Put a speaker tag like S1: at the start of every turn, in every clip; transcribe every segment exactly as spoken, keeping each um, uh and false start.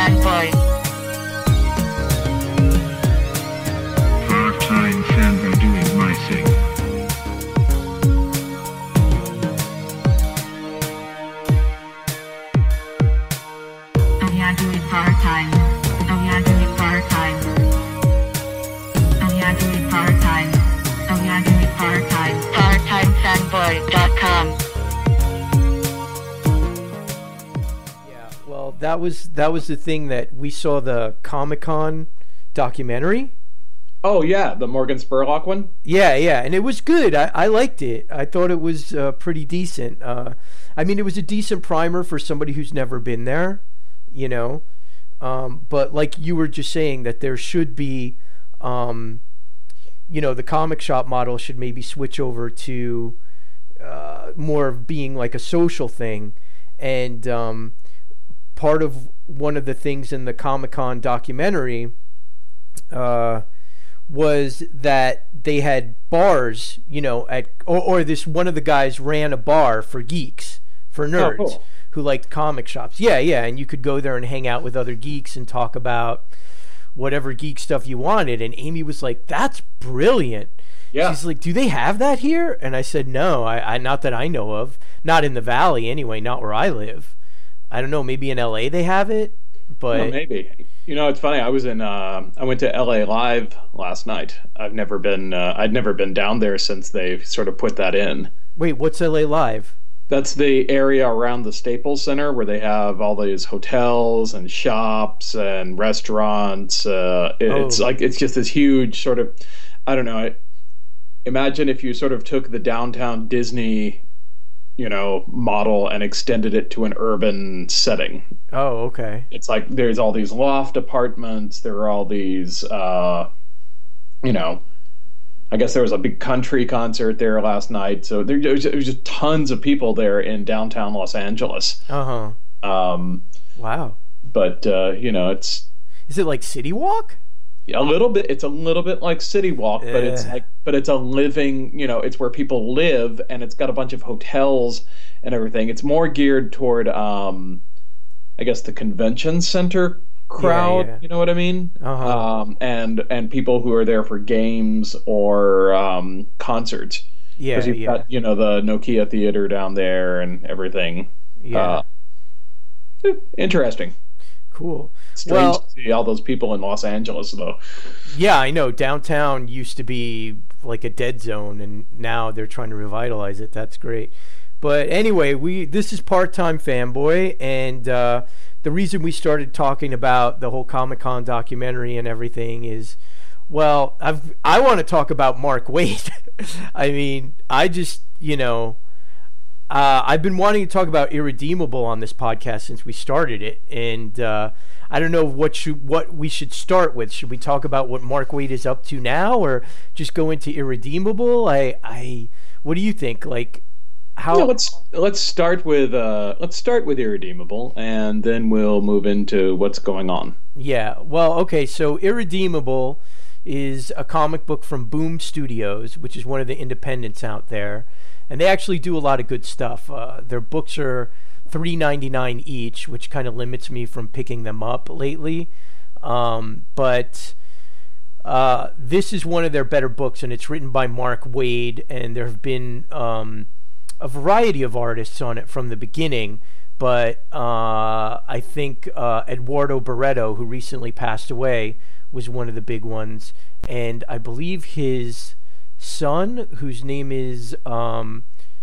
S1: fanboy.
S2: Part-time fanboy doing my thing.
S1: Oh yeah, doing part-time. Oh yeah, doing part-time. Oh yeah, doing part-time. Oh yeah, doing part-time. part time fanboy dot com.
S3: Well, that was that was the thing that we saw the Comic-Con documentary.
S4: Oh yeah, the Morgan Spurlock one.
S3: Yeah, yeah, and it was good. I, I liked it. I thought it was uh, pretty decent. Uh, I mean, it was a decent primer for somebody who's never been there, you know. Um, but like you were just saying, that there should be, um, you know, the comic shop model should maybe switch over to uh, more of being like a social thing, and um, part of one of the things in the Comic-Con documentary uh, was that they had bars, you know, at or, or this one of the guys ran a bar for geeks, for nerds
S4: Oh, cool.
S3: who liked comic shops. Yeah, yeah, and you could go there and hang out with other geeks and talk about whatever geek stuff you wanted. And Amy was like, "That's brilliant."
S4: Yeah.
S3: She's like, "Do they have that here?" And I said, "No, I, I not that I know of. Not in the Valley anyway. Not where I live. I don't know. Maybe in L A they have it, but
S4: Well, maybe. You know, it's funny. I was in. Uh, I went to L A Live last night. I've never been. Uh, I'd never been down there since they sort of put that in.
S3: wait, what's L A Live?
S4: That's the area around the Staples Center where they have all these hotels and shops and restaurants. Uh, it- It's
S3: Oh.
S4: like it's just this huge sort of. I don't know. I, imagine if you sort of took the downtown Disney, you know, model and extended it to an urban setting.
S3: Oh, okay.
S4: It's like there's all these loft apartments. There are all these, uh, you know, I guess there was a big country concert there last night. So there, there was there was just tons of people there in downtown Los Angeles.
S3: Uh huh.
S4: Um,
S3: Wow.
S4: but uh, you know, it's
S3: Is it like City Walk?
S4: a little bit. It's a little bit like City Walk, but it's
S3: Yeah.
S4: like, but it's a living. You know, it's where people live, and it's got a bunch of hotels and everything. It's more geared toward, um, I guess, the convention center crowd.
S3: yeah.
S4: You know what I mean?
S3: Uh-huh.
S4: Um, and and people who are there for games or um, concerts.
S3: Yeah,
S4: Because you've
S3: yeah,
S4: got, you know, the Nokia Theater down there and everything.
S3: yeah.
S4: Uh, interesting.
S3: Cool.
S4: Strange
S3: Well,
S4: to see all those people in Los Angeles, though.
S3: yeah, I know. Downtown used to be like a dead zone, and now they're trying to revitalize it. That's great. But anyway, we this is Part-Time Fanboy, and uh, the reason we started talking about the whole Comic-Con documentary and everything is, well, I've I want to talk about Mark Waid. I mean, I just, you know, uh, I've been wanting to talk about Irredeemable on this podcast since we started it, and uh, I don't know what should what we should start with. Should we talk about what Mark Waid is up to now, or just go into Irredeemable? I, I, what do you think? Like, how?
S4: No, let's let's start with uh, let's start with Irredeemable, and then we'll move into what's going on.
S3: Yeah, well, okay, so Irredeemable is a comic book from Boom Studios, which is one of the independents out there, and they actually do a lot of good stuff. Uh, their books are three ninety-nine each, which kind of limits me from picking them up lately. Um, but uh, this is one of their better books, and it's written by Mark Waid, and there have been um, a variety of artists on it from the beginning. But uh, I think uh, Eduardo Barreto, who recently passed away, was one of the big ones. And I believe his son, whose name is um,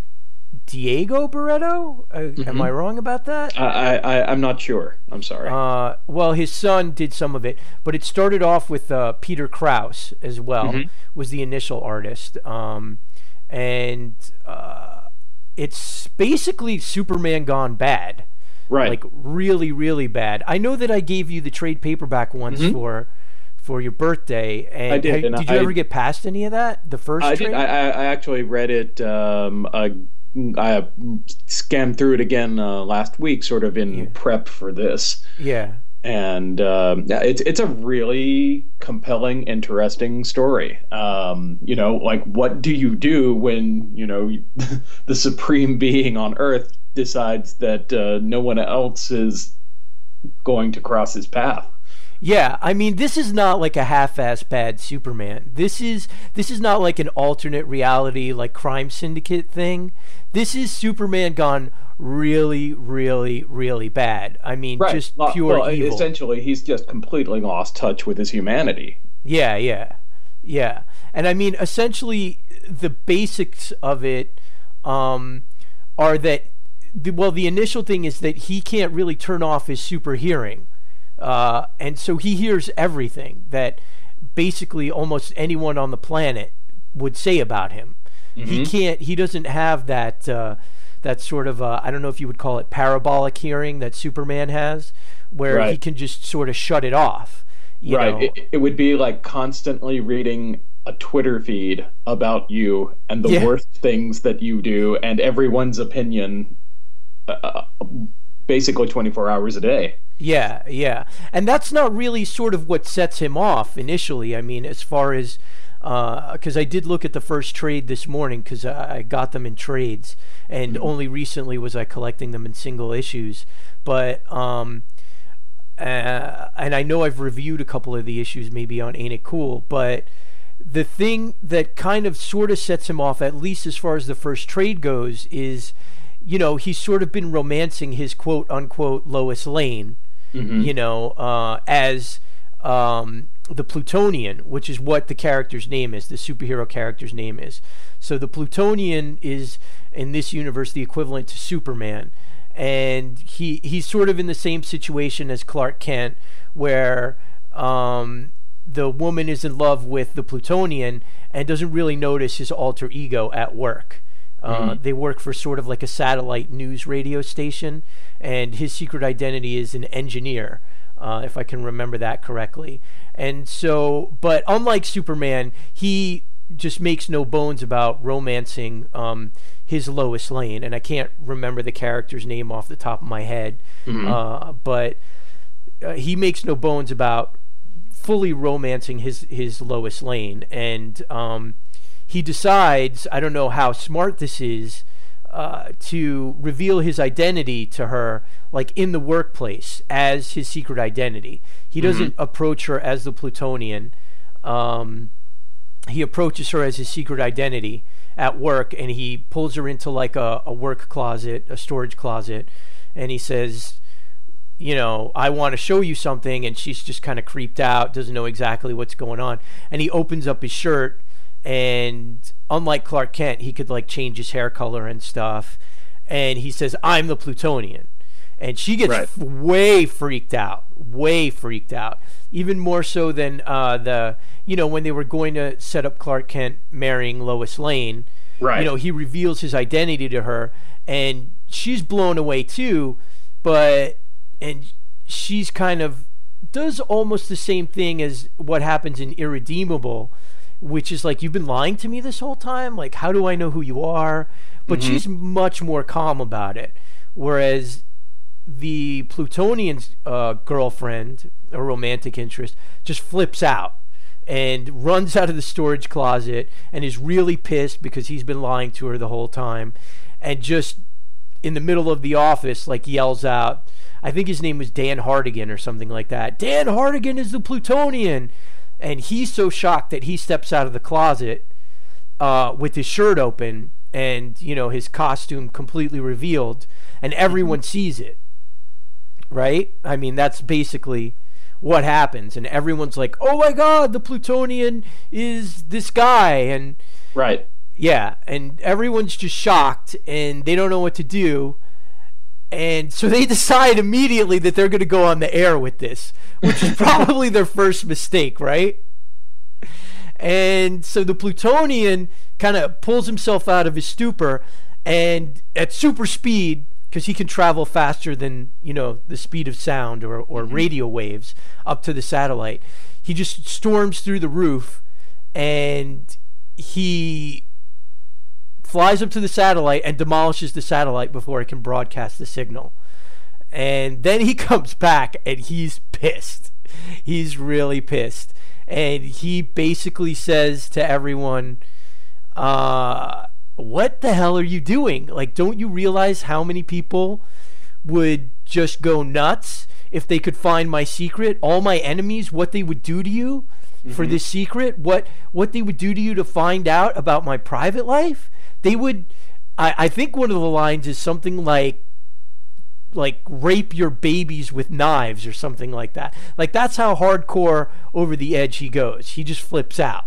S3: Diego Barreto. Uh,
S4: Mm-hmm.
S3: Am I wrong about that?
S4: I, I I'm not sure. I'm sorry.
S3: Uh, well, his son did some of it, but it started off with uh, Peter Krause as well,
S4: Mhm.
S3: was the initial artist. Um, and uh, it's basically Superman gone bad.
S4: right.
S3: Like really, really bad. I know that I gave you the trade paperback once
S4: Mhm.
S3: for for your birthday. And
S4: I did,
S3: have-
S4: and
S3: did you
S4: I-
S3: ever get past any of that? The first
S4: I
S3: trade?
S4: did. I, I I actually read it. Um, I, I scanned through it again uh, last week, sort of in
S3: Yeah.
S4: prep for this.
S3: yeah.
S4: And um, yeah, it's it's a really compelling, interesting story. Um, you know, like what do you do when you know the supreme being on Earth decides that uh, no one else is going to cross his path.
S3: Yeah, I mean, this is not like a half-ass bad Superman. This is this is not like an alternate reality, like Crime Syndicate thing. This is Superman gone really, really, really bad. I mean,
S4: Right.
S3: just
S4: Well,
S3: pure
S4: well,
S3: evil.
S4: essentially, he's just completely lost touch with his humanity.
S3: Yeah, yeah, yeah. And I mean, essentially, the basics of it um, are that, the, well, the initial thing is that he can't really turn off his super hearing. Uh, and so he hears everything that basically almost anyone on the planet would say about him.
S4: Mm-hmm.
S3: He can't, he doesn't have that, uh, that sort of, uh, I don't know if you would call it parabolic hearing that Superman has, where
S4: Right.
S3: he can just sort of shut it off. You
S4: Right.
S3: know?
S4: It, it would be like constantly reading a Twitter feed about you and the
S3: Yeah.
S4: worst things that you do and everyone's opinion uh, basically twenty-four hours a day.
S3: Yeah, yeah. And that's not really sort of what sets him off initially. I mean, as far as, because uh, I did look at the first trade this morning because I got them in trades, and
S4: Mm-hmm.
S3: only recently was I collecting them in single issues. But, um, uh, and I know I've reviewed a couple of the issues maybe on Ain't It Cool, but the thing that kind of sort of sets him off, at least as far as the first trade goes, is, you know, he's sort of been romancing his quote unquote Lois Lane,
S4: Mm-hmm.
S3: you know, uh, as um, the Plutonian, which is what the character's name is, the superhero character's name is. So the Plutonian is, in this universe, the equivalent to Superman. And he he's sort of in the same situation as Clark Kent, where um, the woman is in love with the Plutonian and doesn't really notice his alter ego at work. Uh,
S4: Mhm.
S3: They work for sort of like a satellite news radio station, and his secret identity is an engineer, uh, if I can remember that correctly. And so, but unlike Superman, he just makes no bones about romancing um, his Lois Lane, and I can't remember the character's name off the top of my head,
S4: Mhm.
S3: uh, but uh, he makes no bones about fully romancing his his Lois Lane, and um, he decides, I don't know how smart this is, uh, to reveal his identity to her, like in the workplace, as his secret identity. He doesn't approach her as the Plutonian. Um, he approaches her as his secret identity at work, and he pulls her into like a, a work closet, a storage closet, and he says, you know, I want to show you something, and she's just kind of creeped out, doesn't know exactly what's going on. And he opens up his shirt, and unlike Clark Kent, he could like change his hair color and stuff. And he says, I'm the Plutonian. And she gets
S4: Right.
S3: f- way freaked out, way freaked out. Even more so than uh, the, you know, when they were going to set up Clark Kent marrying Lois Lane.
S4: Right.
S3: You know, he reveals his identity to her, and she's blown away too. But, and she's kind of, does almost the same thing as what happens in Irredeemable, which is like, you've been lying to me this whole time? Like, how do I know who you are? But
S4: Mhm.
S3: she's much more calm about it. Whereas the Plutonian's uh, girlfriend, a romantic interest, just flips out and runs out of the storage closet and is really pissed because he's been lying to her the whole time, and just in the middle of the office, like, yells out, I think his name was Dan Hardigan or something like that, Dan Hardigan is the Plutonian. And he's so shocked that he steps out of the closet uh, with his shirt open and, you know, his costume completely revealed, and everyone sees it, right? I mean, that's basically what happens, and everyone's like, oh my god, the Plutonian is this guy, and
S4: Right.
S3: yeah, and everyone's just shocked, and they don't know what to do. And so they decide immediately that they're going to go on the air with this, which is probably their first mistake, right? And so the Plutonian kind of pulls himself out of his stupor, and at super speed, because he can travel faster than, you know, the speed of sound or, or
S4: Mhm.
S3: radio waves up to the satellite, he just storms through the roof, and he flies up to the satellite and demolishes the satellite before it can broadcast the signal. And then he comes back, and he's pissed. He's really pissed. And he basically says to everyone, uh, what the hell are you doing? Like, don't you realize how many people would just go nuts if they could find my secret. All my enemies, what they would do to you mm-hmm. for this secret, what what they would do to you to find out about my private life. They would, I, I think one of the lines is something like, like rape your babies with knives or something like that. Like that's how hardcore over the edge he goes. He just flips out.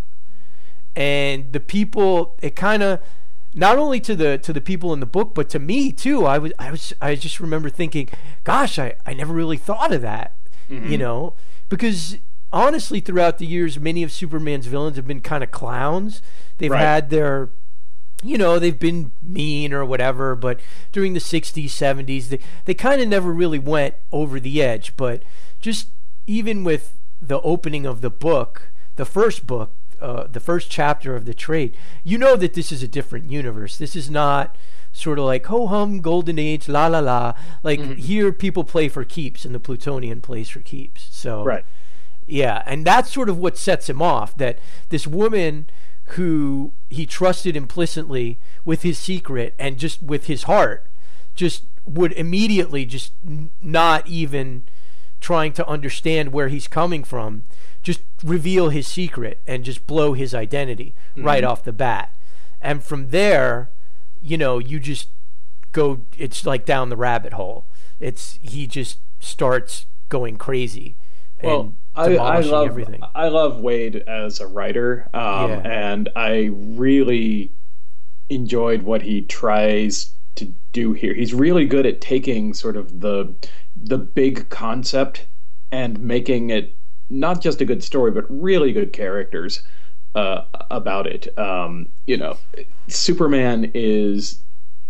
S3: And the people, it kind of, not only to the to the people in the book, but to me too. I was I was I just remember thinking, gosh, I, I never really thought of that. Mm-hmm. You know, because honestly, throughout the years, many of Superman's villains have been kind of clowns. They've right. had their, you know, they've been mean or whatever, but during the sixties, seventies, they, they kind of never really went over the edge. But just even with the opening of the book, the first book, uh, the first chapter of the trade, you know that this is a different universe. This is not sort of like, ho-hum, golden age, la la la. Like, mm-hmm. here people play for keeps and the Plutonian plays for keeps. So,
S4: right.
S3: yeah, and that's sort of what sets him off, that this woman who he trusted implicitly with his secret and just with his heart just would immediately just n- not even trying to understand where he's coming from, just reveal his secret and just blow his identity mm-hmm. right off the bat. And from there, you know, you just go, it's like down the rabbit hole. It's, he just starts going crazy.
S4: Well, I, I love everything. I love Waid as a writer, um, yeah. and I really enjoyed what he tries to do here. He's really good at taking sort of the the big concept and making it not just a good story, but really good characters uh, about it. Um, you know, Superman is,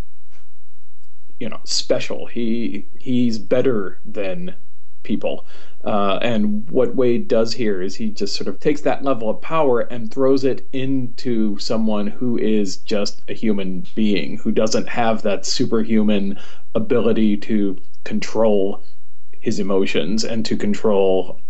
S4: you know, special. He he's better than people. Uh, and what Waid does here is he just sort of takes that level of power and throws it into someone who is just a human being, who doesn't have that superhuman ability to control his emotions and to control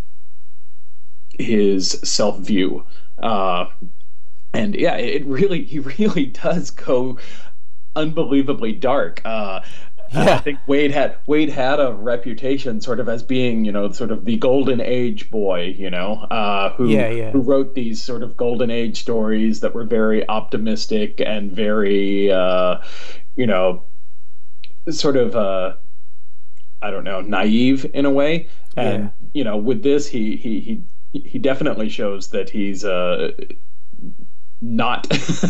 S4: his self-view. Uh, and yeah, it really, he really does go unbelievably dark. Uh, Yeah. I think Waid had Waid had a reputation sort of as being, you know, sort of the golden age boy, you know, uh, who
S3: yeah, yeah.
S4: who wrote these sort of golden age stories that were very optimistic and very, uh, you know, sort of, uh, I don't know, naive in a way. And
S3: yeah.
S4: you know, with this, he he he he definitely shows that he's uh, not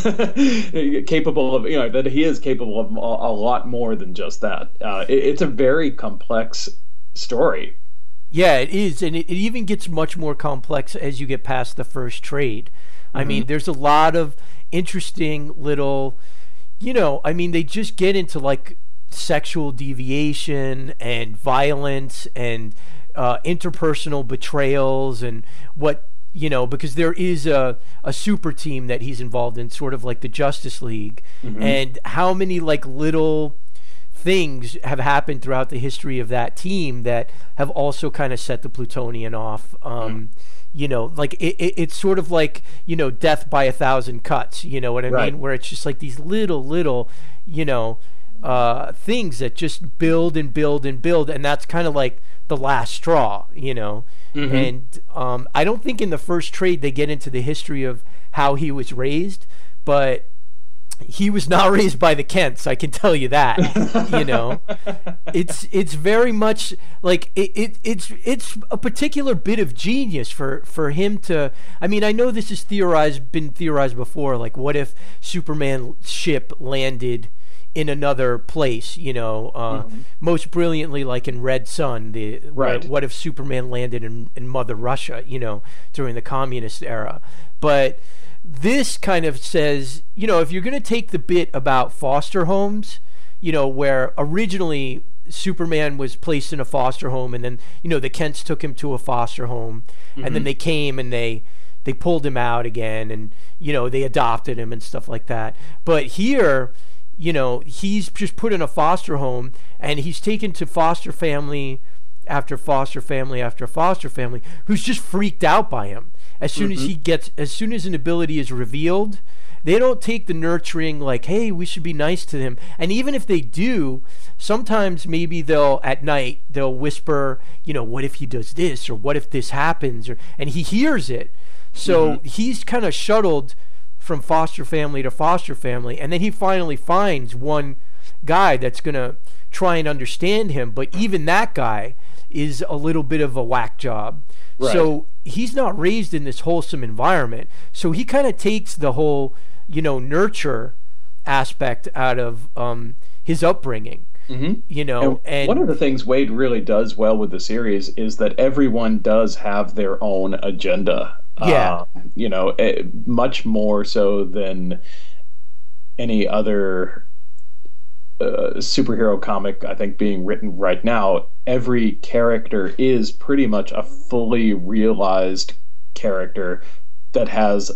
S4: capable of, you know, that he is capable of a, a lot more than just that. Uh, it, it's a very complex story.
S3: Yeah, it is, and it, it even gets much more complex as you get past the first trade. Mm-hmm. I mean, there's a lot of interesting little, you know, I mean, they just get into like sexual deviation and violence and uh, interpersonal betrayals and what, you know, because there is a, a super team that he's involved in, sort of like the Justice League, mm-hmm. and how many like little things have happened throughout the history of that team that have also kind of set the Plutonian off. Um, mm-hmm. You know, like it, it, it's sort of like, you know, death by a thousand cuts, you know what I
S4: right.
S3: mean? Where it's just like these little, little, you know, uh, things that just build and build and build, and that's kind of like the last straw, you know. Mm-hmm. And um, I don't think in the first trade they get into the history of how he was raised, but he was not raised by the Kents, I can tell you that. You know, it's it's very much like it, it it's it's a particular bit of genius for for him to. I mean, I know this is theorized, been theorized before. Like, what if Superman's ship landed in another place, you know, uh, mm-hmm. most brilliantly, like in Red Sun, the
S4: right.
S3: what if Superman landed in, in Mother Russia, you know, during the communist era. But this kind of says, you know, if you're going to take the bit about foster homes, you know, where originally Superman was placed in a foster home, and then, you know, the Kents took him to a foster home, mm-hmm. and then they came and they they pulled him out again, and, you know, they adopted him and stuff like that. But here, you know, he's just put in a foster home, and he's taken to foster family after foster family after foster family, who's just freaked out by him. As soon mm-hmm. as he gets, as soon as an ability is revealed, they don't take the nurturing like, hey, we should be nice to him. And even if they do, sometimes maybe they'll at night they'll whisper, you know, what if he does this, or what if this happens, or and he hears it. So mm-hmm. he's kind of shuttled from foster family to foster family, and then he finally finds one guy that's gonna try and understand him, but even that guy is a little bit of a whack job. Right. So he's not raised in this wholesome environment. So he kind of takes the whole, you know, nurture aspect out of um, his upbringing. Mm-hmm. You know, and,
S4: and one of the things Waid really does well with the series is that everyone does have their own agenda.
S3: Yeah,
S4: uh, you know, it, much more so than any other uh, superhero comic, I think, being written right now. Every character is pretty much a fully realized character that has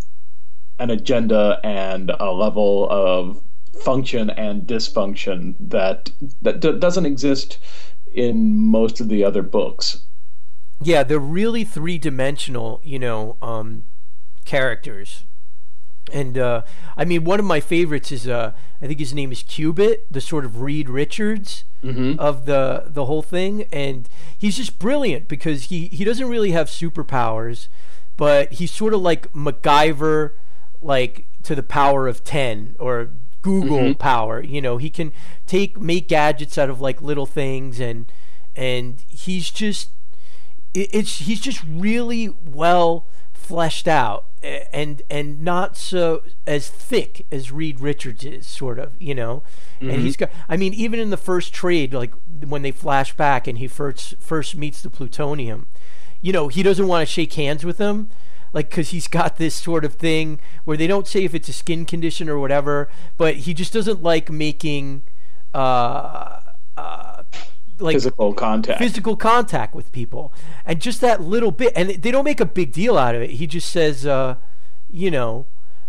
S4: an agenda and a level of function and dysfunction that that d- doesn't exist in most of the other books.
S3: Yeah, they're really three-dimensional, you know, um, characters. And, uh, I mean, one of my favorites is, uh, I think his name is Cubit, the sort of Reed Richards mm-hmm. of the the whole thing. And he's just brilliant because he, he doesn't really have superpowers, but he's sort of like MacGyver, like, to the power of ten, or Google mm-hmm. power. You know, he can take, make gadgets out of, like, little things, and and he's just... It's he's just really well fleshed out, and and not so as thick as Reed Richards is, sort of, you know. Mm-hmm. And he's got, I mean, even in the first trade, like when they flash back and he first first meets the plutonium, you know, he doesn't want to shake hands with them, like, because he's got this sort of thing where they don't say if it's a skin condition or whatever, but he just doesn't like making uh uh like
S4: physical contact
S3: physical contact with people, and just that little bit, and they don't make a big deal out of it. He just says, uh you know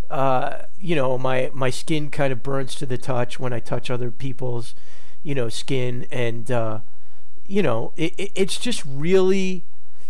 S3: uh you know my my skin kind of burns to the touch when I touch other people's, you know, skin, and uh you know it, it, it's just really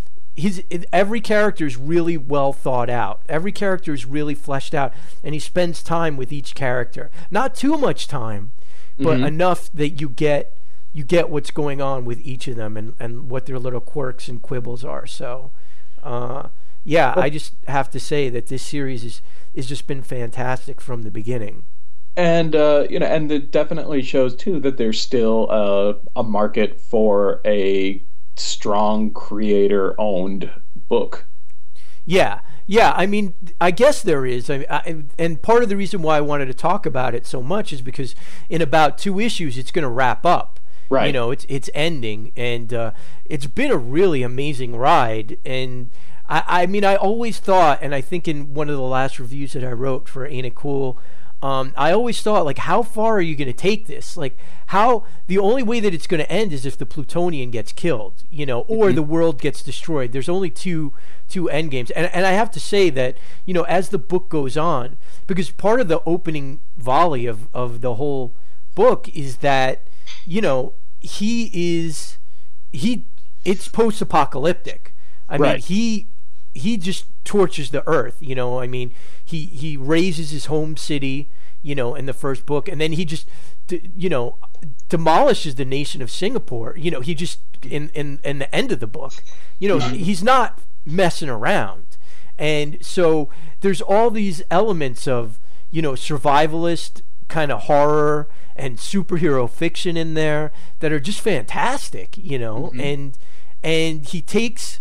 S3: his it, every character is really well thought out. Every character is really fleshed out, and he spends time with each character, not too much time, but mm-hmm. enough that you get you get what's going on with each of them, and, and what their little quirks and quibbles are. So, uh, yeah, I just have to say that this series is is just been fantastic from the beginning.
S4: And, uh, you know, and it definitely shows, too, that there's still a, a market for a strong creator-owned book.
S3: Yeah, yeah. I mean, I guess there is. I, I, and part of the reason why I wanted to talk about it so much is because in about two issues, it's going to wrap up. Right. You know, it's it's ending, and uh, it's been a really amazing ride. And I, I mean, I always thought, and I think in one of the last reviews that I wrote for Ain't It Cool, um, I always thought, like, how far are you going to take this? Like, how the only way that it's going to end is if the Plutonian gets killed, you know, or mm-hmm. the world gets destroyed. There's only two two end games, and and I have to say that, you know, as the book goes on, because part of the opening volley of of the whole book is that, you know, he is he it's post-apocalyptic. I right. mean, he he just torches the earth, you know. I mean, he he raises his home city, you know, in the first book, and then he just d- you know demolishes the nation of Singapore. You know, he just in in in the end of the book, you know, mm-hmm. he's not messing around. And so there's all these elements of, you know, survivalist kind of horror and superhero fiction in there that are just fantastic, you know. Mm-hmm. and and he takes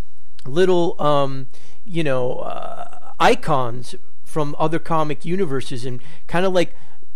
S3: little um you know uh, icons from other comic universes and kind of like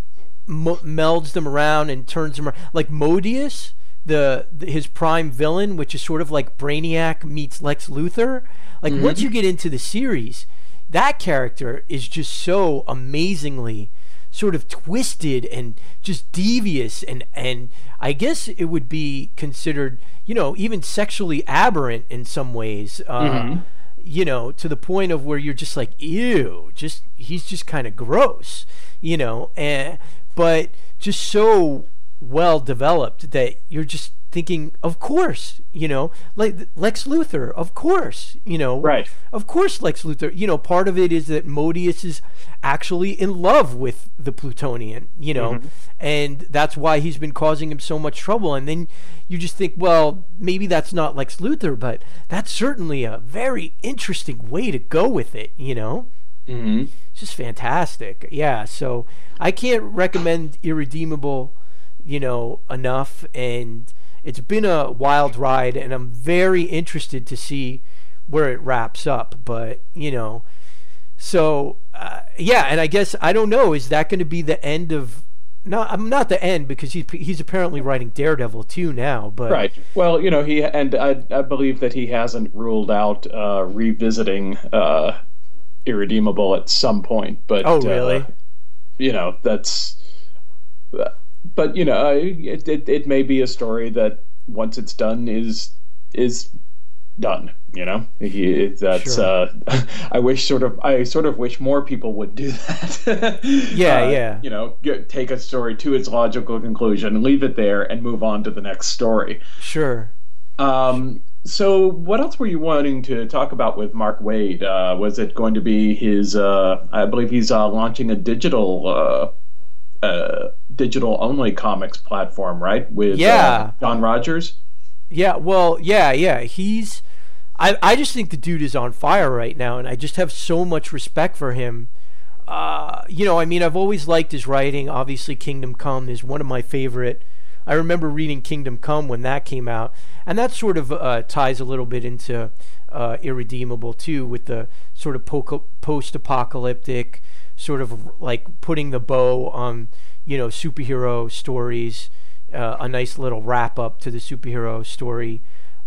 S3: m- melds them around and turns them around, like Mobius, the, the his prime villain, which is sort of like Brainiac meets Lex Luthor. Like mm-hmm. once you get into the series, that character is just so amazingly sort of twisted and just devious, and and I guess it would be considered, you know, even sexually aberrant in some ways, uh, mm-hmm. you know, to the point of where you're just like, ew, just he's just kind of gross, you know, and but just so well developed that you're just thinking, of course, you know, like Lex Luthor, of course, you know,
S4: Right.
S3: of course, Lex Luthor. You know, part of it is that Modius is actually in love with the Plutonian, you know,
S4: Mhm.
S3: and that's why he's been causing him so much trouble. And then you just think, well, maybe that's not Lex Luthor, but that's certainly a very interesting way to go with it, you know.
S4: hmm
S3: It's just fantastic. Yeah, so I can't recommend Irredeemable, you know, enough. And it's been a wild ride, and I'm very interested to see where it wraps up. But, you know, so, uh, yeah, and I guess, I don't know, is that going to be the end of... No, I'm not the end, because he's, he's apparently writing Daredevil too now, but...
S4: Right. Well, you know, he and I, I believe that he hasn't ruled out uh, revisiting uh, Irredeemable at some point. But
S3: Oh, really?
S4: Uh, you know, that's. But you know, it, it it may be a story that once it's done is is done. You know, he, that's.
S3: Sure.
S4: Uh, I wish sort of I sort of wish more people would do that.
S3: Yeah,
S4: Uh,
S3: yeah.
S4: You know, get, take a story to its logical conclusion, leave it there, and move on to the next story.
S3: Sure.
S4: Um, so, what else were you wanting to talk about with Mark Waid? Uh, was it going to be his? Uh, I believe he's uh, launching a digital, uh, uh, digital only comics platform, right? With
S3: Yeah.
S4: uh, John Rogers.
S3: Yeah, well, yeah, yeah. He's... I, I just think the dude is on fire right now, and I just have so much respect for him. Uh, you know, I mean, I've always liked his writing. Obviously, Kingdom Come is one of my favorite. I remember reading Kingdom Come when that came out, and that sort of uh, ties a little bit into uh, Irredeemable too, with the sort of po- post-apocalyptic, sort of like putting the bow on, you know, superhero stories, uh, a nice little wrap up to the superhero story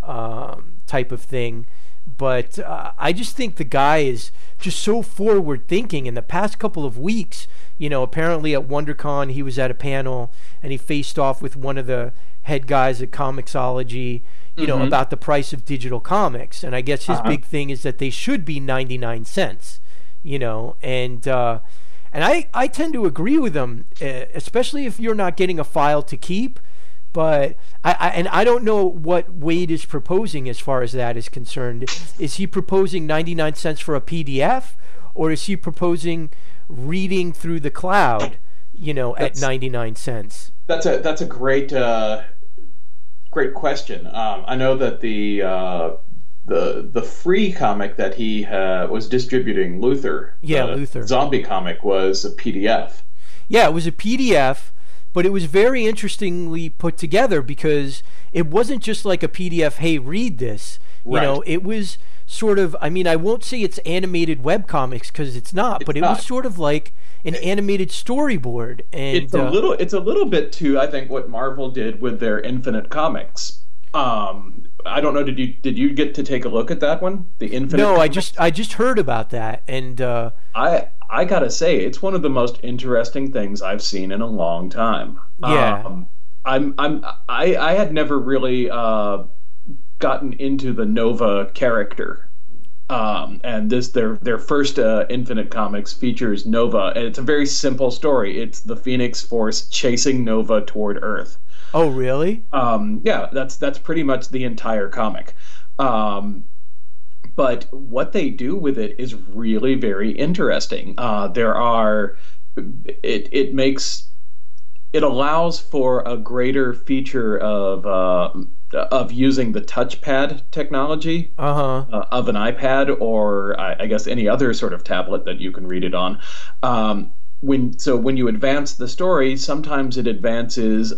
S3: um, type of thing. But uh, I just think the guy is just so forward thinking. In the past couple of weeks, you know, apparently at WonderCon he was at a panel and he faced off with one of the head guys at Comixology, you know,
S4: Mhm.
S3: about the price of digital comics. And I guess his
S4: Uh-huh.
S3: big thing is that they should be ninety-nine cents, you know, and uh, and I, I tend to agree with him, uh, especially if you're not getting a file to keep. But I, I and I don't know what Waid is proposing as far as that is concerned. Is he proposing ninety-nine cents for a P D F, or is he proposing reading through the cloud, you know, at
S4: That's-
S3: ninety-nine cents?
S4: That's a that's a great uh, great question. Um, I know that the uh, the the free comic that he uh, was distributing, Luther,
S3: Yeah,
S4: the
S3: Luther.
S4: zombie comic, was a P D F.
S3: Yeah, it was a P D F, but it was very interestingly put together because it wasn't just like a P D F, hey, read this. You
S4: Right.
S3: know, it was sort of, I mean, I won't say it's animated webcomics because it's not,
S4: It's
S3: but it
S4: not.
S3: was sort of like an animated storyboard. And
S4: It's a
S3: uh,
S4: little it's a little bit to I think what Marvel did with their Infinite Comics. Um, I don't know. Did you did you get to take a look at that one? The Infinite.
S3: no, I
S4: Comics?
S3: just I just heard about that, and uh,
S4: I I gotta say it's one of the most interesting things I've seen in a long time.
S3: Yeah.
S4: Um, I'm I'm I I had never really uh, gotten into the Nova character. Um, and this their their first uh, Infinite Comics features Nova, and it's a very simple story. It's the Phoenix Force chasing Nova toward Earth.
S3: oh really?
S4: Um, yeah, that's that's pretty much the entire comic. Um, but what they do with it is really very interesting. Uh, there are it it makes it allows for a greater feature of uh, of using the touchpad technology
S3: Uh huh.
S4: uh, of an iPad or I, I guess any other sort of tablet that you can read it on. Um, when so when you advance the story, sometimes it advances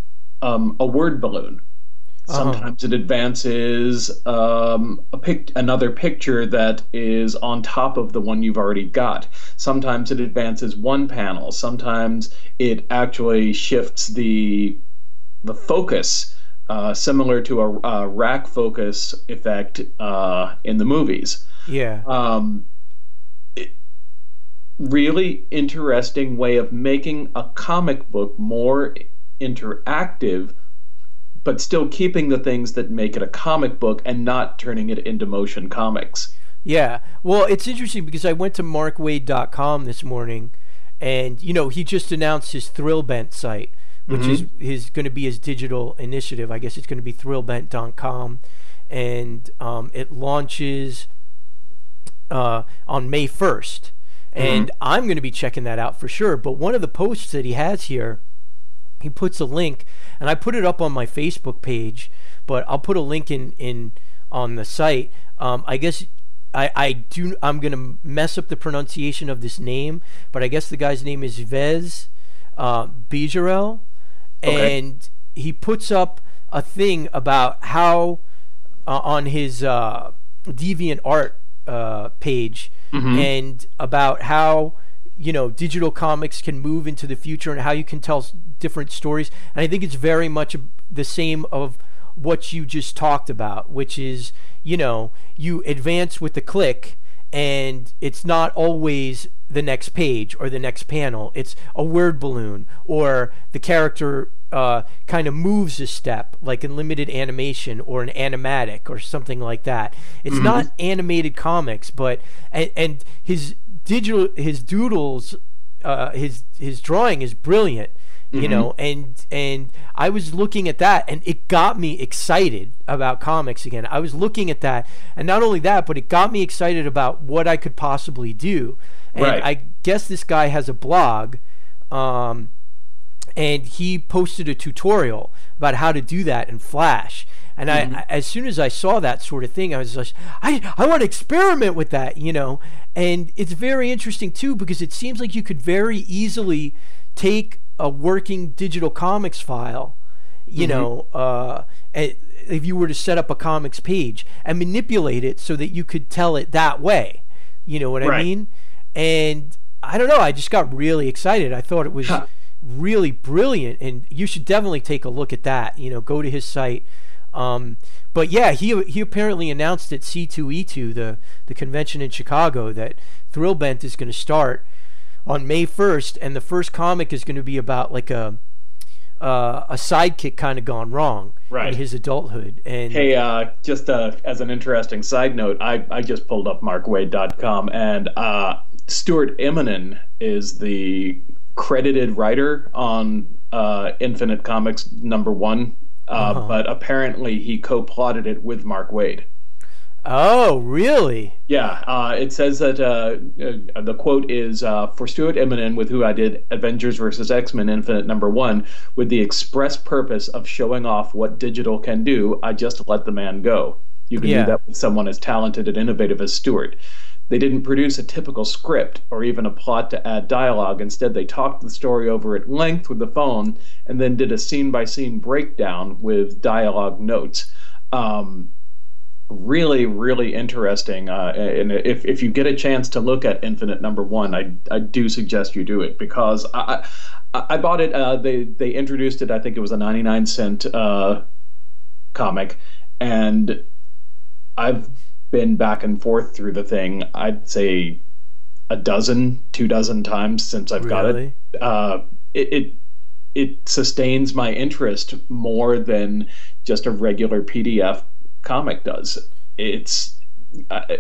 S4: um, a word balloon.
S3: Uh-huh.
S4: Sometimes it advances um, a pic- another picture that is on top of the one you've already got. Sometimes it advances one panel. Sometimes it actually shifts the the focus, uh, similar to a, a rack focus effect uh, in the movies.
S3: Yeah.
S4: Um, it- really interesting way of making a comic book more interactive, but still keeping the things that make it a comic book and not turning it into motion comics.
S3: Yeah. Well, it's interesting because I went to mark waid dot com this morning, and you know he just announced his Thrillbent site, which
S4: Mhm.
S3: is is going to be his digital initiative. I guess it's going to be thrillbent dot com, and um, it launches uh, on May first. And I'm going to be checking that out for sure. But one of the posts that he has here, he puts a link, and I put it up on my Facebook page, but I'll put a link in, in on the site. Um, I guess I, I do. I'm going to mess up the pronunciation of this name, but I guess the guy's name is Vez uh, Bijarel,
S4: Okay.
S3: and he puts up a thing about how uh, on his uh, DeviantArt uh, page,
S4: Mhm.
S3: and about how, you know, digital comics can move into the future and how you can tell s- different stories. And I think it's very much a- the same of what you just talked about, which is, you know, you advance with the click, and it's not always the next page or the next panel. It's a word balloon, or the character uh, kind of moves a step, like in limited animation or an animatic or something like that. It's not animated comics, but and, and his digital his doodles, uh, his his drawing is brilliant. You know, and and I was looking at that, and it got me excited about comics again. I was looking at that, and not only that, but it got me excited about what I could possibly do. And
S4: Right.
S3: I guess this guy has a blog, um, and he posted a tutorial about how to do that in Flash. And I, I, as soon as I saw that sort of thing, I was like, I, I want to experiment with that, you know. And it's very interesting too, because it seems like you could very easily take a working digital comics file, you know, uh, a- if you were to set up a comics page and manipulate it so that you could tell it that way. You know what I
S4: Right.
S3: mean? And I don't know, I just got really excited. I thought it was
S4: Huh.
S3: really brilliant, and you should definitely take a look at that. You know, go to his site. Um, but yeah, he he apparently announced at C two E two, the the convention in Chicago, that Thrillbent is going to start on May first, and the first comic is going to be about like a uh, a sidekick kind of gone wrong
S4: Right.
S3: in his adulthood. And
S4: Hey, uh, just uh, as an interesting side note, I, I just pulled up mark wade dot com, and uh, Stuart Immonen is the credited writer on uh, Infinite Comics number one, uh,
S3: Uh-huh.
S4: but apparently he co-plotted it with Mark Waid.
S3: oh, really?
S4: Yeah, uh, it says that uh, uh, the quote is uh, for Stuart Immonen, with who I did Avengers versus X-Men Infinite number one, with the express purpose of showing off what digital can do, I just let the man go. You can
S3: Yeah.
S4: do that with someone as talented and innovative as Stuart. They didn't produce a typical script or even a plot to add dialogue. Instead, they talked the story over at length with the phone and then did a scene-by-scene breakdown with dialogue notes. Um, really, really interesting. Uh, and if, if you get a chance to look at Infinite number one, I, I do suggest you do it, because I, I, I bought it. Uh, they, they introduced it, I think it was a ninety-nine cent uh, comic, and I've been back and forth through the thing, I'd say a dozen, two dozen times since I've got
S3: Really?
S4: it. Uh, it, it it sustains my interest more than just a regular P D F comic does. It's I,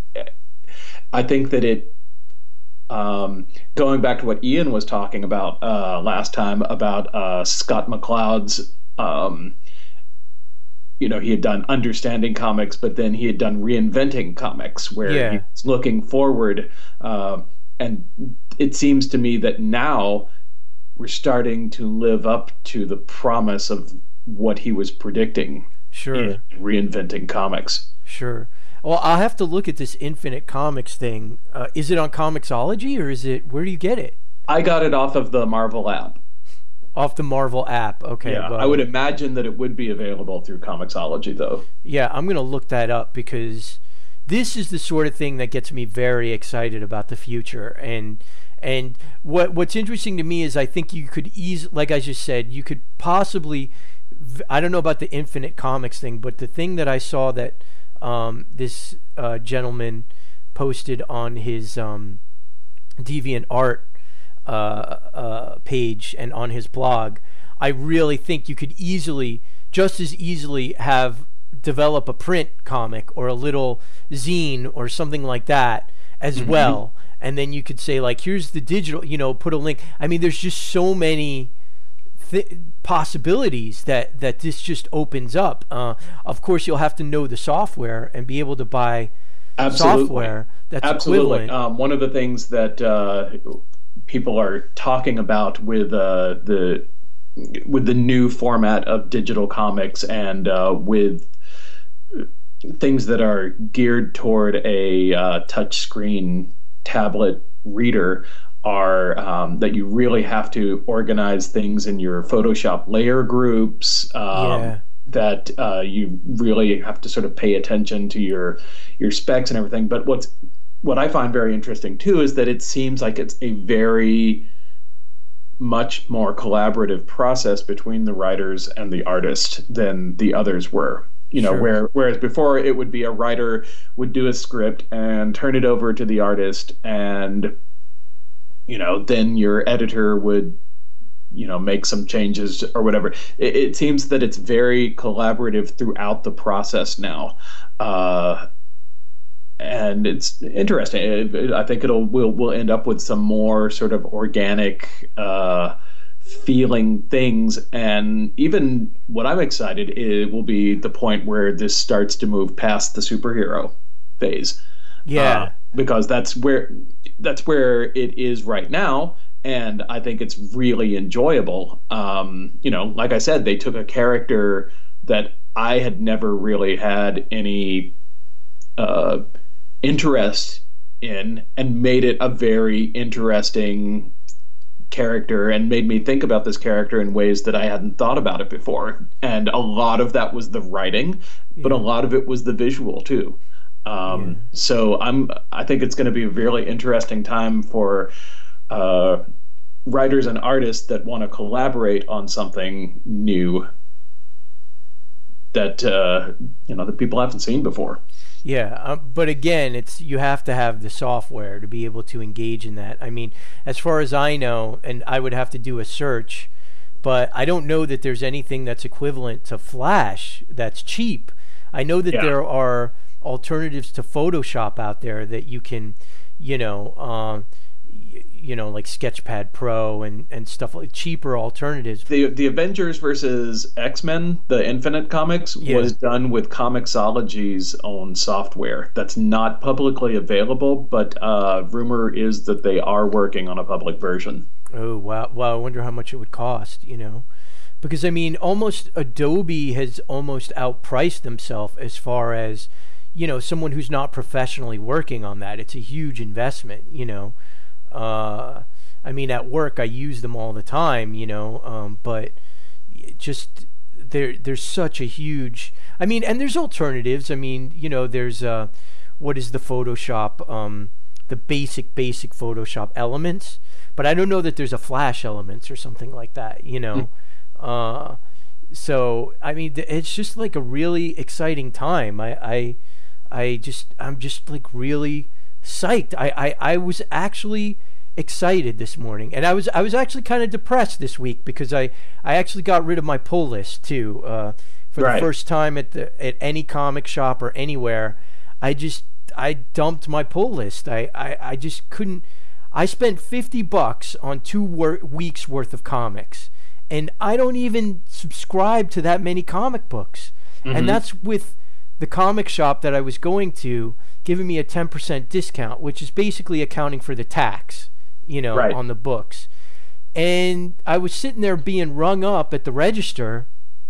S4: I think that it um, going back to what Ian was talking about uh, last time about uh, Scott McCloud's um, you know, he had done Understanding Comics, but then he had done Reinventing Comics, where
S3: Yeah.
S4: he was looking forward. Uh, and it seems to me that now we're starting to live up to the promise of what he was predicting
S3: Sure.
S4: in Reinventing Comics.
S3: Sure. Well, I'll have to look at this Infinite Comics thing. Uh, is it on Comixology, or is it, where do you get it?
S4: I got it off of the Marvel app.
S3: Off the Marvel app. Okay.
S4: Yeah,
S3: well,
S4: I would imagine that it would be available through Comixology, though.
S3: Yeah, I'm going to look that up, because this is the sort of thing that gets me very excited about the future. And and what what's interesting to me is I think you could easily, like I just said, you could possibly, v- I don't know about the Infinite Comics thing, but the thing that I saw that um, this uh, gentleman posted on his um, DeviantArt uh, uh, page and on his blog, I really think you could easily, just as easily, have develop a print comic or a little zine or something like that as
S4: Mhm.
S3: well. And then you could say, like, here's the digital, you know, put a link. I mean, there's just so many th- possibilities that that this just opens up. Uh, of course, you'll have to know the software and be able to buy
S4: Absolutely.
S3: software that's
S4: Absolutely.
S3: equivalent.
S4: Um, one of the things that uh, people are talking about with uh, the with the new format of digital comics and uh, with things that are geared toward a uh, touchscreen tablet reader are um, that you really have to organize things in your Photoshop layer groups. Um,
S3: Yeah.
S4: That uh, you really have to sort of pay attention to your your specs and everything. But what's what I find very interesting too is that it seems like it's a very much more collaborative process between the writers and the artist than the others were. You know,
S3: Sure.
S4: where whereas before it would be a writer would do a script and turn it over to the artist, and you know, then your editor would, you know, make some changes or whatever. It, it seems that it's very collaborative throughout the process now, uh, and it's interesting. It, it, I think it'll we'll we'll end up with some more sort of organic uh, feeling things, and even what I'm excited it will be the point where this starts to move past the superhero phase.
S3: Yeah.
S4: Uh, because that's where that's where it is right now, and I think it's really enjoyable. Um, you know, like I said, they took a character that I had never really had any uh, interest in and made it a very interesting character and made me think about this character in ways that I hadn't thought about it before. And a lot of that was the writing, but a lot of it was the visual too. Um,
S3: Yeah.
S4: So I'm, I think it's going to be a really interesting time for uh, writers and artists that want to collaborate on something new that uh, you know that people haven't seen before.
S3: Yeah, um, but again, it's you have to have the software to be able to engage in that. I mean, as far as I know, and I would have to do a search, but I don't know that there's anything that's equivalent to Flash that's cheap. I know that
S4: Yeah.
S3: there are alternatives to Photoshop out there that you can, you know, um, y- you know, like Sketchpad Pro and, and stuff like cheaper alternatives.
S4: The the Avengers versus X-Men, the Infinite comics,
S3: Yeah.
S4: was done with Comixology's own software. That's not publicly available, but uh, rumor is that they are working on a public version.
S3: Oh wow! Wow, I wonder how much it would cost. You know, because I mean, almost Adobe has almost outpriced themselves as far as, you know, someone who's not professionally working on that. It's a huge investment. You know, uh, I mean, at work I use them all the time. You know, um, but it just there there's such a huge. I mean, and there's alternatives. I mean, you know, there's uh, what is the Photoshop? Um, the basic basic Photoshop Elements. But I don't know that there's a Flash Elements or something like that, you know. Mm. Uh, so I mean, th- it's just like a really exciting time. I, I, I just, I'm just like really psyched. I, I, I was actually excited this morning, and I was, I was actually kind of depressed this week because I, I actually got rid of my pull list too. Uh, for
S4: Right.
S3: the first time at the at any comic shop or anywhere, I just, I dumped my pull list. I, I, I just couldn't. I spent fifty bucks on two wor- weeks worth of comics, and I don't even subscribe to that many comic books.
S4: Mm-hmm.
S3: And that's with the comic shop that I was going to giving me a ten percent discount, which is basically accounting for the tax, you know,
S4: Right.
S3: on the books. And I was sitting there being rung up at the register,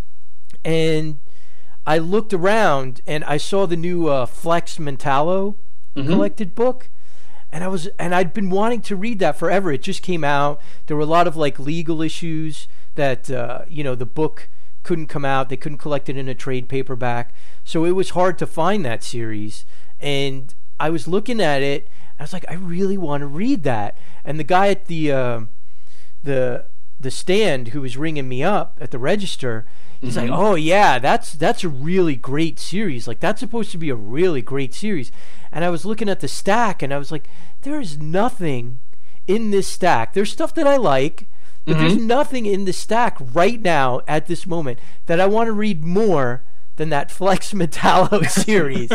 S3: and I looked around and I saw the new uh, Flex Mentallo
S4: Mhm.
S3: collected book. And I was, and I'd been wanting to read that forever. It just came out. There were a lot of like legal issues that, uh, you know, the book couldn't come out. They couldn't collect it in a trade paperback. So it was hard to find that series. And I was looking at it. I was like, I really want to read that. And the guy at the, uh, the, the stand who was ringing me up at the register, he's
S4: Mhm.
S3: like, oh yeah, that's that's a really great series. Like that's supposed to be a really great series. And I was looking at the stack and I was like, there is nothing in this stack. There's stuff that I like, but there's nothing in the stack right now at this moment that I want to read more than that Flex Metallo series.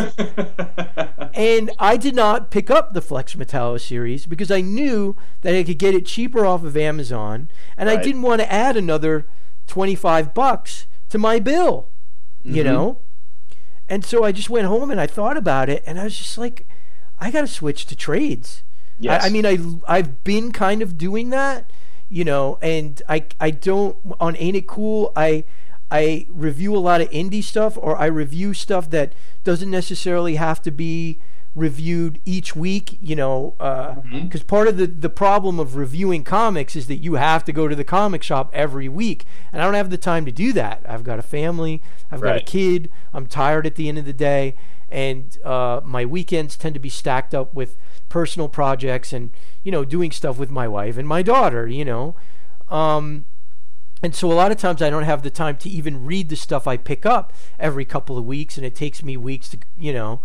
S3: And I did not pick up the Flex Metallo series because I knew that I could get it cheaper off of Amazon, and I
S4: Right.
S3: didn't want to add another twenty-five bucks to my bill, mm-hmm. you know? And so I just went home and I thought about it, and I was just like, I got to switch to trades.
S4: Yes.
S3: I, I mean, I, I've been kind of doing that, you know, and I, I don't, on Ain't It Cool, I, I review a lot of indie stuff, or I review stuff that doesn't necessarily have to be reviewed each week, you know, because uh, mm-hmm. part of the, the problem of reviewing comics is that you have to go to the comic shop every week, and I don't have the time to do that. I've got a family, I've got
S4: right.
S3: a kid, I'm tired at the end of the day, and uh, my weekends tend to be stacked up with personal projects and, you know, doing stuff with my wife and my daughter, you know. Um, and so a lot of times I don't have the time to even read the stuff I pick up every couple of weeks, and it takes me weeks to, you know.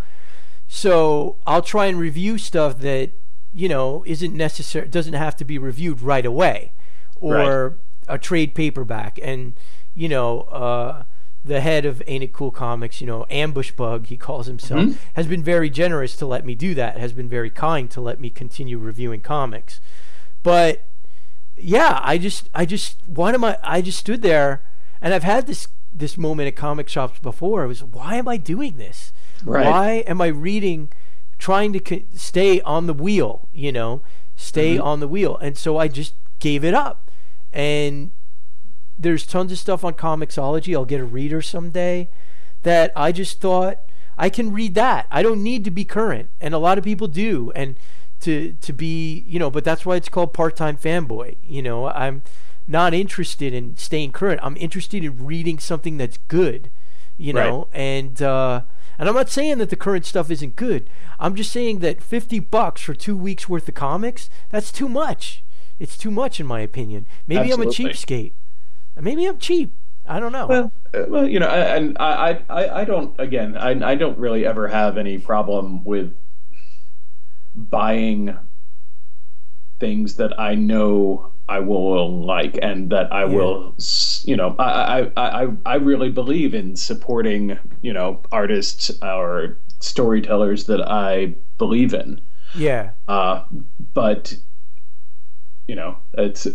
S3: So I'll try and review stuff that, you know, isn't necessary, doesn't have to be reviewed right away, or right. a trade paperback. And, you know, uh, the head of Ain't It Cool Comics, you know, Ambush Bug, he calls himself, mm-hmm. has been very generous to let me do that, has been very kind to let me continue reviewing comics. But yeah, I just, I just, why am I, I just stood there, and I've had this, this moment at comic shops before. It was, why am I doing this? Right. Why am I reading, trying to co- stay on the wheel, you know, stay mm-hmm. on the wheel? And so I just gave it up. And there's tons of stuff on Comixology. I'll get a reader someday that I just thought, I can read that. I don't need to be current. And a lot of people do. And to, to be, you know, but that's why it's called Part-Time Fanboy. You know, I'm not interested in staying current. I'm interested in reading something that's good, you know, right. and, uh, And I'm not saying that the current stuff isn't good. I'm just saying that fifty bucks for two weeks worth of comics, that's too much. It's too much in my opinion. Maybe Absolutely. I'm a cheapskate. Maybe I'm cheap. I don't know.
S4: Well, uh, well, you know, and I, I, I don't. Again, I, I don't really ever have any problem with buying things that I know I will like, and that I yeah. will, you know, I, I, I, I really believe in supporting, you know, artists or storytellers that I believe in.
S3: Yeah.
S4: Uh, but, you know, it's,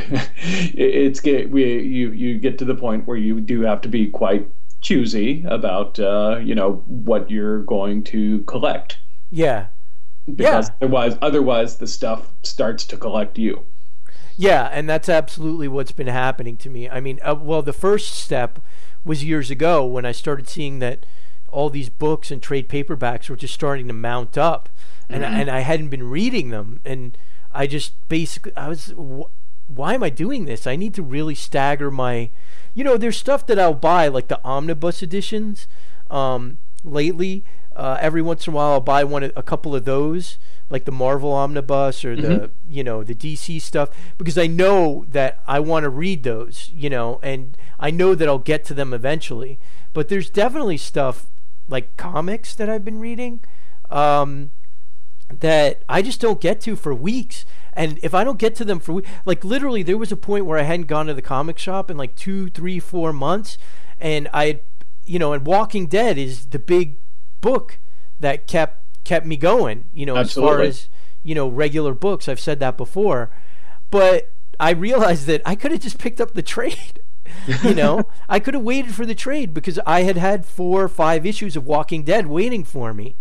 S4: it's get, we, you, you get to the point where you do have to be quite choosy about, uh, you know, what you're going to collect.
S3: Yeah.
S4: Because
S3: yeah.
S4: otherwise, otherwise the stuff starts to collect you.
S3: Yeah, and that's absolutely what's been happening to me. I mean, uh, well, the first step was years ago when I started seeing that all these books and trade paperbacks were just starting to mount up, and mm-hmm. I, and I hadn't been reading them, and I just basically I was, wh- why am I doing this? I need to really stagger my, you know, there's stuff that I'll buy like the omnibus editions. Um, lately, uh, every once in a while I'll buy one, a couple of those, like the Marvel omnibus or the mm-hmm. you know the D C stuff, because I know that I want to read those, you know, and I know that I'll get to them eventually. But there's definitely stuff like comics that I've been reading um, that I just don't get to for weeks. And if I don't get to them for weeks, like literally there was a point where I hadn't gone to the comic shop in like two, three, four months, and I had, you know, and Walking Dead is the big book that kept kept me going, you know,
S4: Absolutely.
S3: As far as, you know, regular books. I've said that before. But I realized that I could have just picked up the trade, you know. I could have waited for the trade because I had had four or five issues of Walking Dead waiting for me.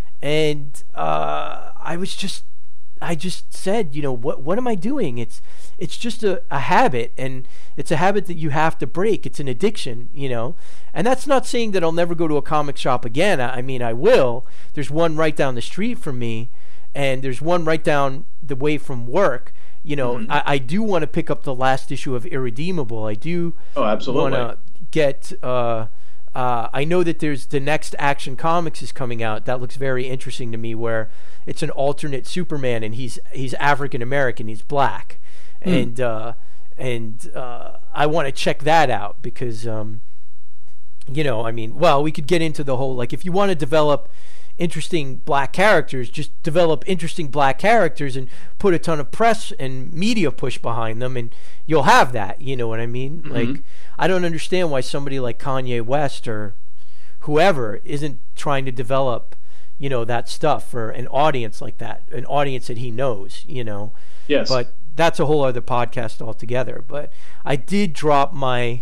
S3: And uh, I was just, I just said, you know, what what am I doing? It's it's just a, a habit, and it's a habit that you have to break. It's an addiction, you know. And that's not saying that I'll never go to a comic shop again. I, I mean, I will. There's one right down the street from me, and there's one right down the way from work. You know, mm-hmm. I, I do want to pick up the last issue of Irredeemable. I do
S4: oh, absolutely.
S3: want to get... Uh, Uh, I know that there's the next Action Comics is coming out. That looks very interesting to me, where it's an alternate Superman, and he's he's African American, he's black, mm. and uh, and uh, I want to check that out because, um, you know, I mean, well, we could get into the whole, like, if you want to develop interesting black characters, just develop interesting black characters and put a ton of press and media push behind them, and you'll have that. You know what I mean? Mm-hmm. Like, I don't understand why somebody like Kanye West or whoever isn't trying to develop, you know, that stuff for an audience like that, an audience that he knows, you know.
S4: Yes.
S3: But that's a whole other podcast altogether. But I did drop my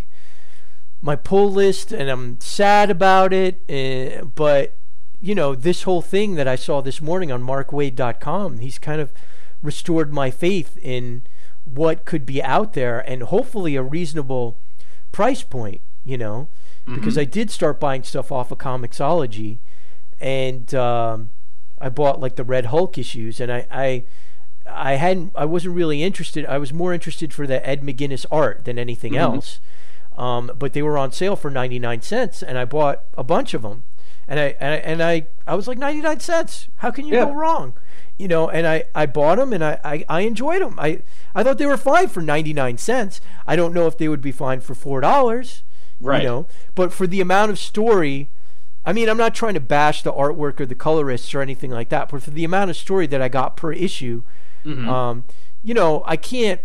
S3: my pull list, and I'm sad about it. Uh, but you know, this whole thing that I saw this morning on mark wade dot com, he's kind of restored my faith in what could be out there, and hopefully a reasonable price point, you know, mm-hmm. because I did start buying stuff off of Comixology, and um, I bought like the Red Hulk issues, and I, I I hadn't I wasn't really interested. I was more interested for the Ed McGuinness art than anything mm-hmm. else. Um, but they were on sale for ninety-nine cents, and I bought a bunch of them. And I and I, and I, I was like, ninety-nine cents. How can you yeah. go wrong? You know, and I, I bought them, and I, I, I enjoyed them. I, I thought they were fine for ninety-nine cents. I don't know if they would be fine for four dollars. Right. You know, but for the amount of story, I mean, I'm not trying to bash the artwork or the colorists or anything like that, but for the amount of story that I got per issue, mm-hmm. um, you know, I can't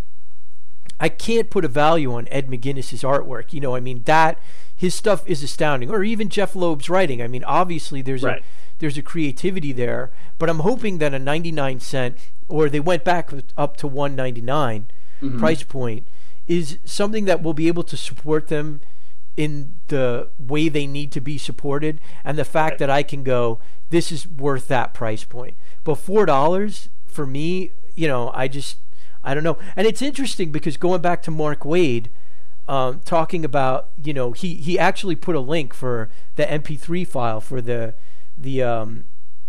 S3: I can't put a value on Ed McGuinness's artwork. You know, I mean, that his stuff is astounding, or even Jeff Loeb's writing. I mean, obviously there's right. a there's a creativity there, but I'm hoping that a ninety-nine cent, or they went back up to one ninety-nine mm-hmm. price point, is something that will be able to support them in the way they need to be supported, and the fact right. that I can go, this is worth that price point. But four dollars for me, you know, I just I don't know. And it's interesting because going back to Mark Waid, um, talking about, you know, he, he actually put a link for the M P three file for the the um,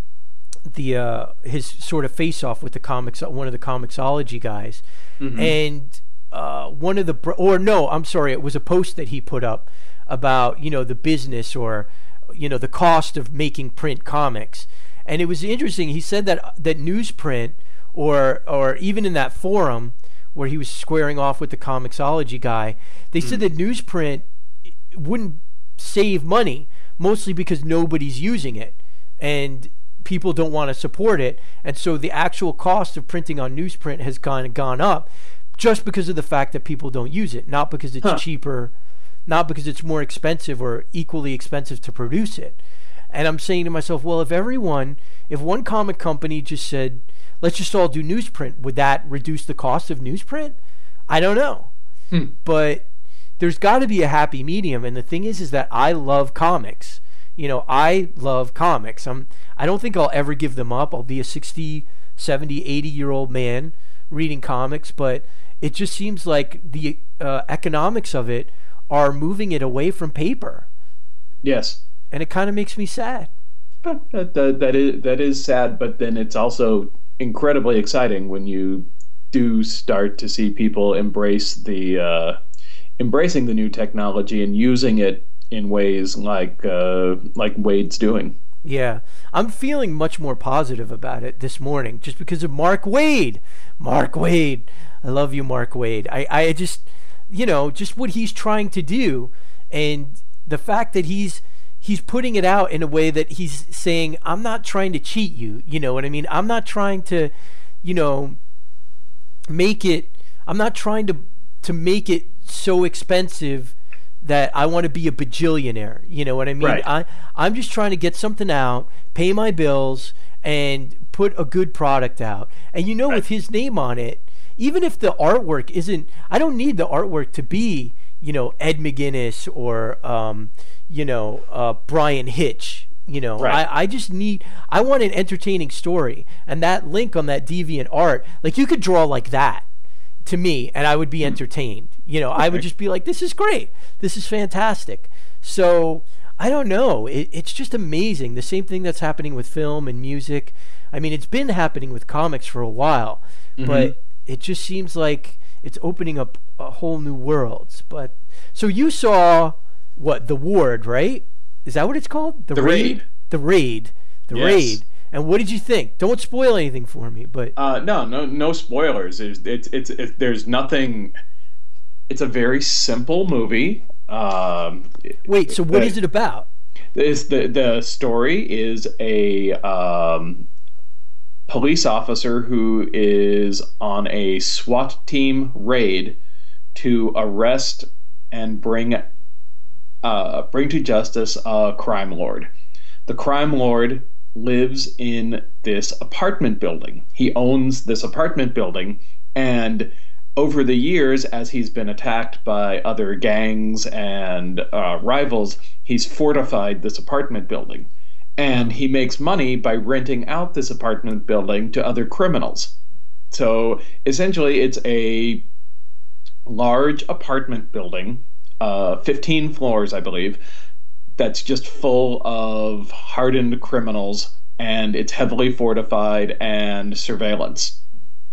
S3: the uh, his sort of face off with the comics, one of the Comixology guys, mm-hmm. and uh, one of the or no, I'm sorry, it was a post that he put up about, you know, the business, or you know, the cost of making print comics, and it was interesting. He said that that newsprint, or or even in that forum where he was squaring off with the Comixology guy, they mm. said that newsprint wouldn't save money, mostly because nobody's using it and people don't want to support it, and so the actual cost of printing on newsprint has kind of gone up just because of the fact that people don't use it, not because it's huh. cheaper, not because it's more expensive or equally expensive to produce it. And I'm saying to myself, well, if everyone, if one comic company just said, let's just all do newsprint, would that reduce the cost of newsprint? I don't know. Hmm. But there's got to be a happy medium. And the thing is, is that I love comics. You know, I love comics. I'm, I don't think I'll ever give them up. I'll be a sixty, seventy, eighty-year-old man reading comics. But it just seems like the uh, economics of it are moving it away from paper.
S4: Yes.
S3: And it kind of makes me sad.
S4: That, that, that is that is sad, but then it's also incredibly exciting when you do start to see people embrace the uh, embracing the new technology and using it in ways like uh, like Wade's doing.
S3: Yeah, I'm feeling much more positive about it this morning just because of Mark Waid. Mark Waid, I love you, Mark Waid. I I just, you know, just what he's trying to do, and the fact that he's he's putting it out in a way that he's saying, I'm not trying to cheat you. You know what I mean? I'm not trying to, you know, make it, I'm not trying to, to make it so expensive that I want to be a bajillionaire. You know what I mean?
S4: Right.
S3: I, I'm just trying to get something out, pay my bills, and put a good product out. And you know, right. with his name on it, even if the artwork isn't, I don't need the artwork to be, you know, Ed McGuinness or, um, you know, uh, Brian Hitch. You know, right. I, I just need, I want an entertaining story. And that link on that Deviant Art, like you could draw like that to me and I would be entertained. You know, okay. I would just be like, this is great. This is fantastic. So I don't know. It, it's just amazing. The same thing that's happening with film and music. I mean, it's been happening with comics for a while, mm-hmm. but it just seems like it's opening up a whole new worlds. But so you saw what, The Ward, right? Is that what it's called?
S4: The, the raid? raid.
S3: The Raid. The yes. Raid. And what did you think? Don't spoil anything for me, but
S4: uh, no, no, no spoilers. There's, it's, it's, it's, there's nothing. It's a very simple movie. Um,
S3: Wait, so what the, is it about?
S4: Is the the story is a um, police officer who is on a SWAT team raid to arrest and bring uh, bring to justice a crime lord. The crime lord lives in this apartment building. He owns this apartment building, And over the years, as he's been attacked by other gangs and uh, rivals, he's fortified this apartment building. And he makes money by renting out this apartment building to other criminals. So essentially, it's a large apartment building, uh, fifteen floors, I believe, that's just full of hardened criminals, and it's heavily fortified and surveillance.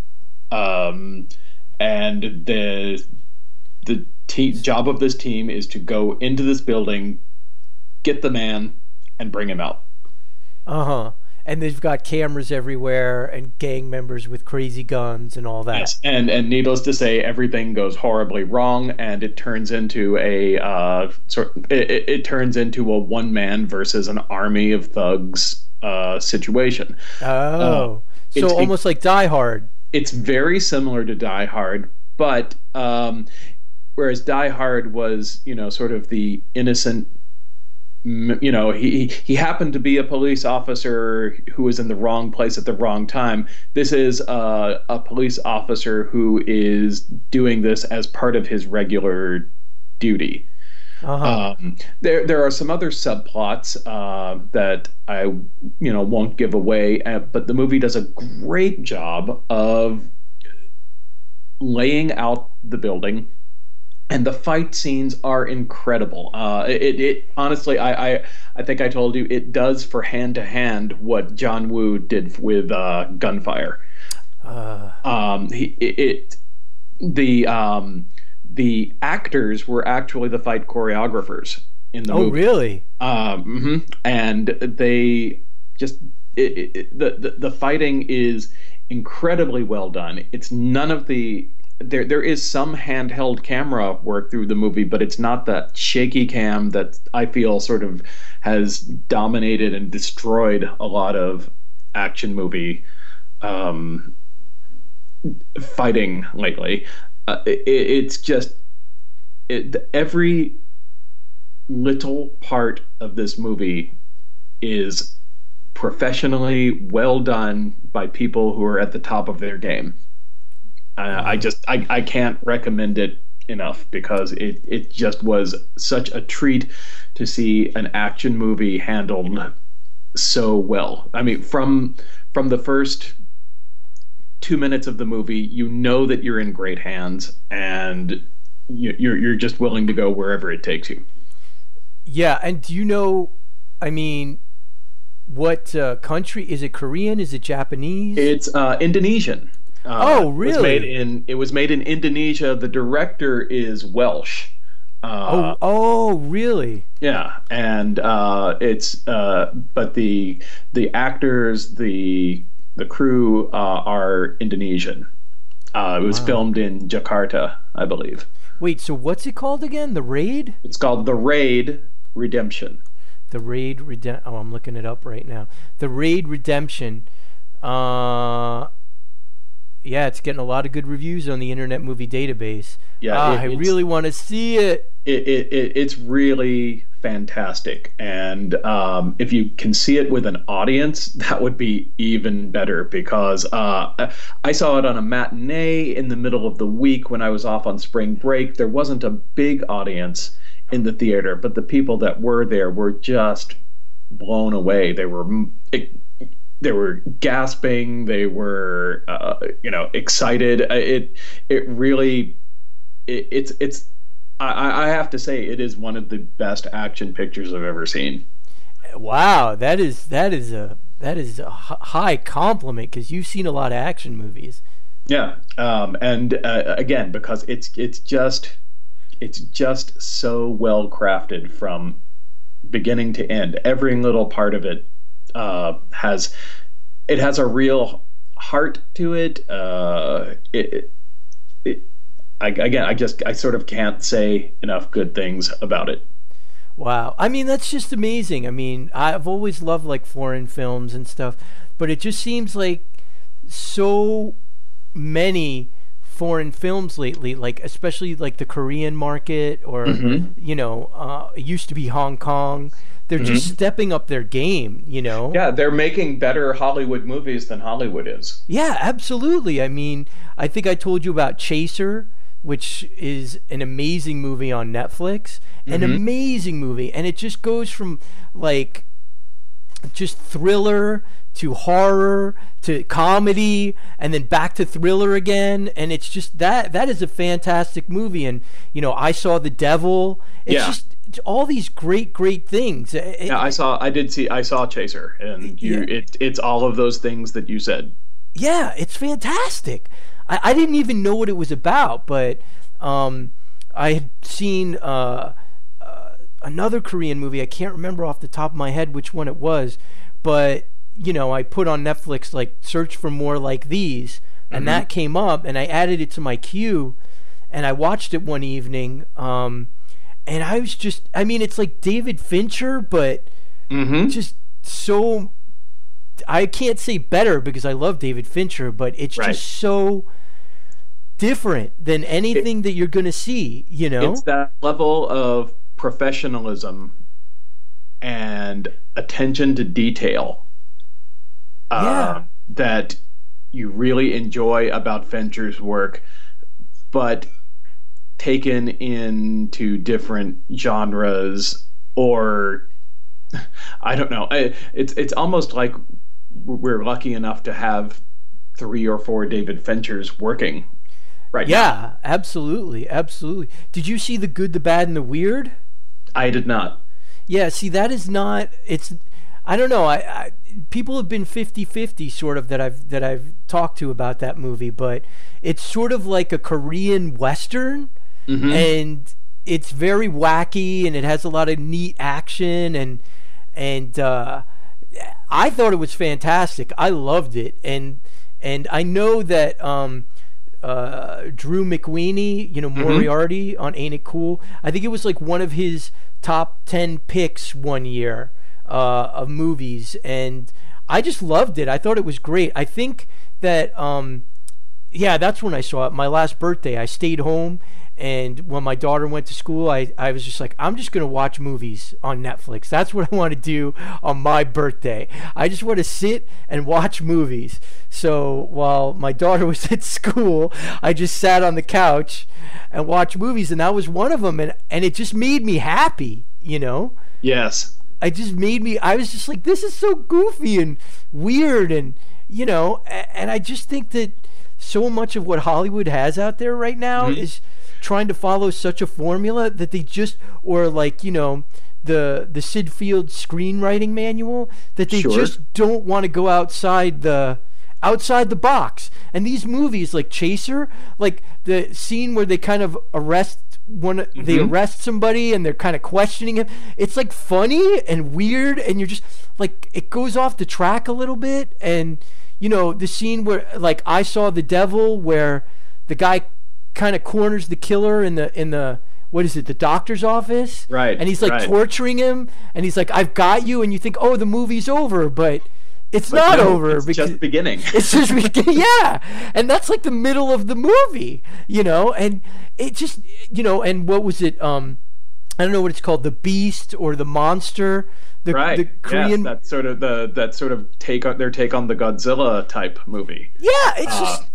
S4: Um, and the the te- job of this team is to go into this building, get the man, and bring him out.
S3: Uh-huh. And they've got cameras everywhere and gang members with crazy guns and all that.
S4: Yes, and and needless to say, everything goes horribly wrong, and it turns into a uh, sort. It, it, it turns into a one man versus an army of thugs uh, situation.
S3: Oh, uh, so almost it, like Die Hard.
S4: It's very similar to Die Hard, but um, whereas Die Hard was, you know, sort of the innocent. You know, he he happened to be a police officer who was in the wrong place at the wrong time. This is a, a police officer who is doing this as part of his regular duty. Uh-huh. Um, there there are some other subplots uh, that I you know won't give away, uh, but the movie does a great job of laying out the building. And the fight scenes are incredible. Uh, it, it honestly, I, I, I think I told you, it does for hand to hand what John Woo did with uh, Gunfire. Uh. Um, he, it, it, the um, the actors were actually the fight choreographers in the
S3: oh,
S4: movie.
S3: Oh, really?
S4: Um, mm-hmm. And they just it, it, the, the the fighting is incredibly well done. It's none of the There, there is some handheld camera work through the movie, but it's not that shaky cam that I feel sort of has dominated and destroyed a lot of action movie um, fighting lately. Uh, it, it's just it, every little part of this movie is professionally well done by people who are at the top of their game. Uh, I just I, I can't recommend it enough because it, it just was such a treat to see an action movie handled so well. I mean, from from the first two minutes of the movie, you know that you're in great hands, and you, you're you're just willing to go wherever it takes you.
S3: Yeah, and do you know? I mean, what uh, country is it? Korean? Is it Japanese?
S4: It's uh, Indonesian. Uh,
S3: oh, really?
S4: It was made in it was made in Indonesia. The director is Welsh.
S3: Uh, oh, oh, really?
S4: Yeah, and uh, it's uh, but the the actors, the the crew uh, are Indonesian. Uh, it was wow. filmed in Jakarta, I believe.
S3: Wait, so what's it called again? The Raid?
S4: It's called The Raid Redemption.
S3: The Raid Redemption. Oh, I'm looking it up right now. The Raid Redemption. Uh. Yeah, it's getting a lot of good reviews on the Internet Movie Database. Yeah, ah, it, I really want to see it.
S4: It, it, it. It's really fantastic, and um, if you can see it with an audience, that would be even better. Because uh, I saw it on a matinee in the middle of the week when I was off on spring break. There wasn't a big audience in the theater, but the people that were there were just blown away. They were. It, They were gasping. They were, uh, you know, excited. It, it really, it, it's, it's. I, I have to say, it is one of the best action pictures I've ever seen.
S3: Wow, that is that is a that is a high compliment because you've seen a lot of action movies.
S4: Yeah, um, and uh, again, because it's it's just it's just so well crafted from beginning to end. Every little part of it. Uh, has it has a real heart to it. Uh, it, it I, again, I just I sort of can't say enough good things about it.
S3: Wow, I mean that's just amazing. I mean, I've always loved like foreign films and stuff, but it just seems like so many foreign films lately, like especially like the Korean market, or
S4: Mhm.
S3: you know, uh, it used to be Hong Kong. They're just
S4: Mhm.
S3: stepping up their game, you know.
S4: Yeah, they're making better Hollywood movies than Hollywood is.
S3: Yeah, absolutely. I mean, I think I told you about Chaser, which is an amazing movie on Netflix. An
S4: Mhm.
S3: amazing movie. And it just goes from like just thriller to horror to comedy and then back to thriller again, and it's just that that is a fantastic movie. And you know, I Saw the Devil. It's
S4: Yeah.
S3: just it's all these great great things. It-
S4: Yeah, I saw. I did see. I saw Chaser, and you.
S3: Yeah.
S4: It. It's all of those things that you said.
S3: Yeah, it's fantastic. I, I didn't even know what it was about, but um, I had seen uh, uh, another Korean movie. I can't remember off the top of my head which one it was, but you know, I put on Netflix like search for more like these, and
S4: Mhm.
S3: that came up, and I added it to my queue, and I watched it one evening. Um, and I was just, I mean, it's like David Fincher, but
S4: Mm-hmm.
S3: just so, I can't say better because I love David Fincher, but it's
S4: Right.
S3: just so different than anything that you're going to see, you know?
S4: It's that level of professionalism and attention to detail uh,
S3: Yeah.
S4: that you really enjoy about Fincher's work, but taken into different genres, or I don't know. I, it's it's almost like we're lucky enough to have three or four David Finchers working right now.
S3: Yeah, absolutely, absolutely. Did you see The Good, the Bad, and the Weird?
S4: I did not.
S3: Yeah, see, that is not, it's, I don't know, I, I people have been fifty-fifty sort of that I've that I've talked to about that movie, but it's sort of like a Korean Western,
S4: Mhm.
S3: and it's very wacky, and it has a lot of neat action, and and uh, I thought it was fantastic. I loved it, and and I know that um, uh, Drew McWeeny, you know, Moriarty on Ain't It Cool, I think it was like one of his top ten picks one year uh, of movies, and I just loved it. I thought it was great. I think that um, yeah, that's when I saw it. My last birthday, I stayed home, and when my daughter went to school, I, I was just like, I'm just going to watch movies on Netflix. That's what I want to do on my birthday. I just want to sit and watch movies. So while my daughter was at school, I just sat on the couch and watched movies, and that was one of them. And, and it just made me happy, you know?
S4: Yes.
S3: I just made me, I was just like, this is so goofy and weird, and, you know, a- and I just think that so much of what Hollywood has out there right now
S4: Mhm.
S3: is trying to follow such a formula that they just, or like, you know, the the Sid Field screenwriting manual, that they
S4: Sure.
S3: just don't want to go outside the outside the box. And these movies like Chaser, like the scene where they kind of arrest one, they
S4: Mhm.
S3: arrest somebody and they're kind of questioning him, it's like funny and weird, and you're just like, it goes off the track a little bit. And you know, the scene where like I Saw the Devil, where the guy kind of corners the killer in the in the what is it, the doctor's office,
S4: Right,
S3: and he's like
S4: right.
S3: torturing him, and he's like, I've got you, and you think, oh, the movie's over, but it's
S4: But
S3: not
S4: no,
S3: over,
S4: It's
S3: because
S4: just beginning.
S3: it's just yeah, and that's like the middle of the movie, you know. And it just, you know, and what was it, um I don't know what it's called, the Beast or the Monster, the,
S4: Right.
S3: the Korean,
S4: Yes, that's sort of the that sort of take on their take on the Godzilla type movie.
S3: yeah, it's
S4: Uh,
S3: just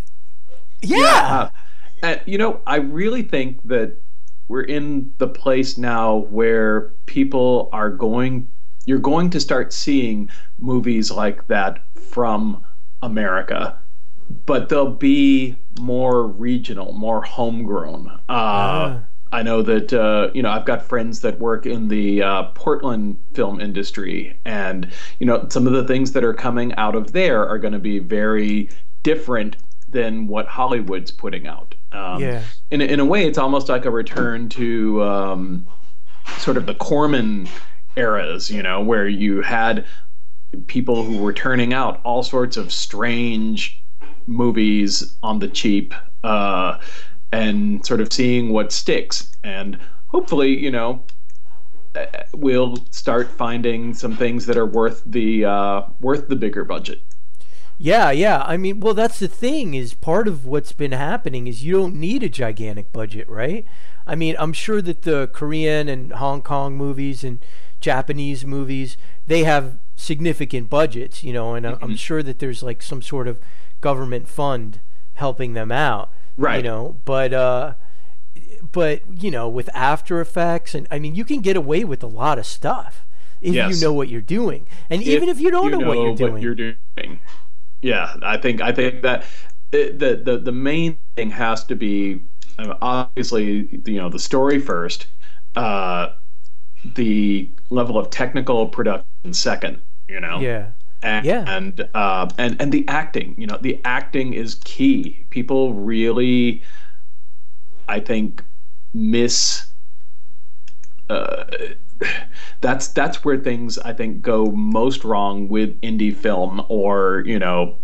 S3: yeah.
S4: Uh, and, you know, I really think that we're in the place now where people are going, you're going to start seeing movies like that from America, but they'll be more regional, more homegrown. Uh,
S3: Ah.
S4: I know that, uh, you know, I've got friends that work in the uh, Portland film industry, and, you know, some of the things that are coming out of there are going to be very different than what Hollywood's putting out. Um,
S3: Yeah.
S4: In, a- in a way, it's almost like a return to um, sort of the Corman eras, you know, where you had people who were turning out all sorts of strange movies on the cheap, uh, and sort of seeing what sticks. And hopefully, you know, uh, we'll start finding some things that are worth the uh, worth the bigger budget.
S3: Yeah, yeah. I mean, well, that's the thing is part of what's been happening is you don't need a gigantic budget, right? I mean, I'm sure that the Korean and Hong Kong movies and Japanese movies, they have significant budgets, you know, and mm-hmm. I'm sure that there's like some sort of government fund helping them out,
S4: right?
S3: You know, but uh, but you know, with After Effects, and I mean, you can get away with a lot of stuff if yes. you know what you're doing, and if even if you don't
S4: you
S3: know,
S4: know
S3: what you're
S4: what
S3: doing,
S4: you're doing. Yeah, I think I think that the the the main thing has to be uh, obviously you know the story first, uh, the level of technical production second. You know.
S3: Yeah.
S4: And,
S3: yeah.
S4: And uh, and and the acting. You know, the acting is key. People really, I think, miss. Uh, that's that's where things I think go most wrong with indie film, or you know,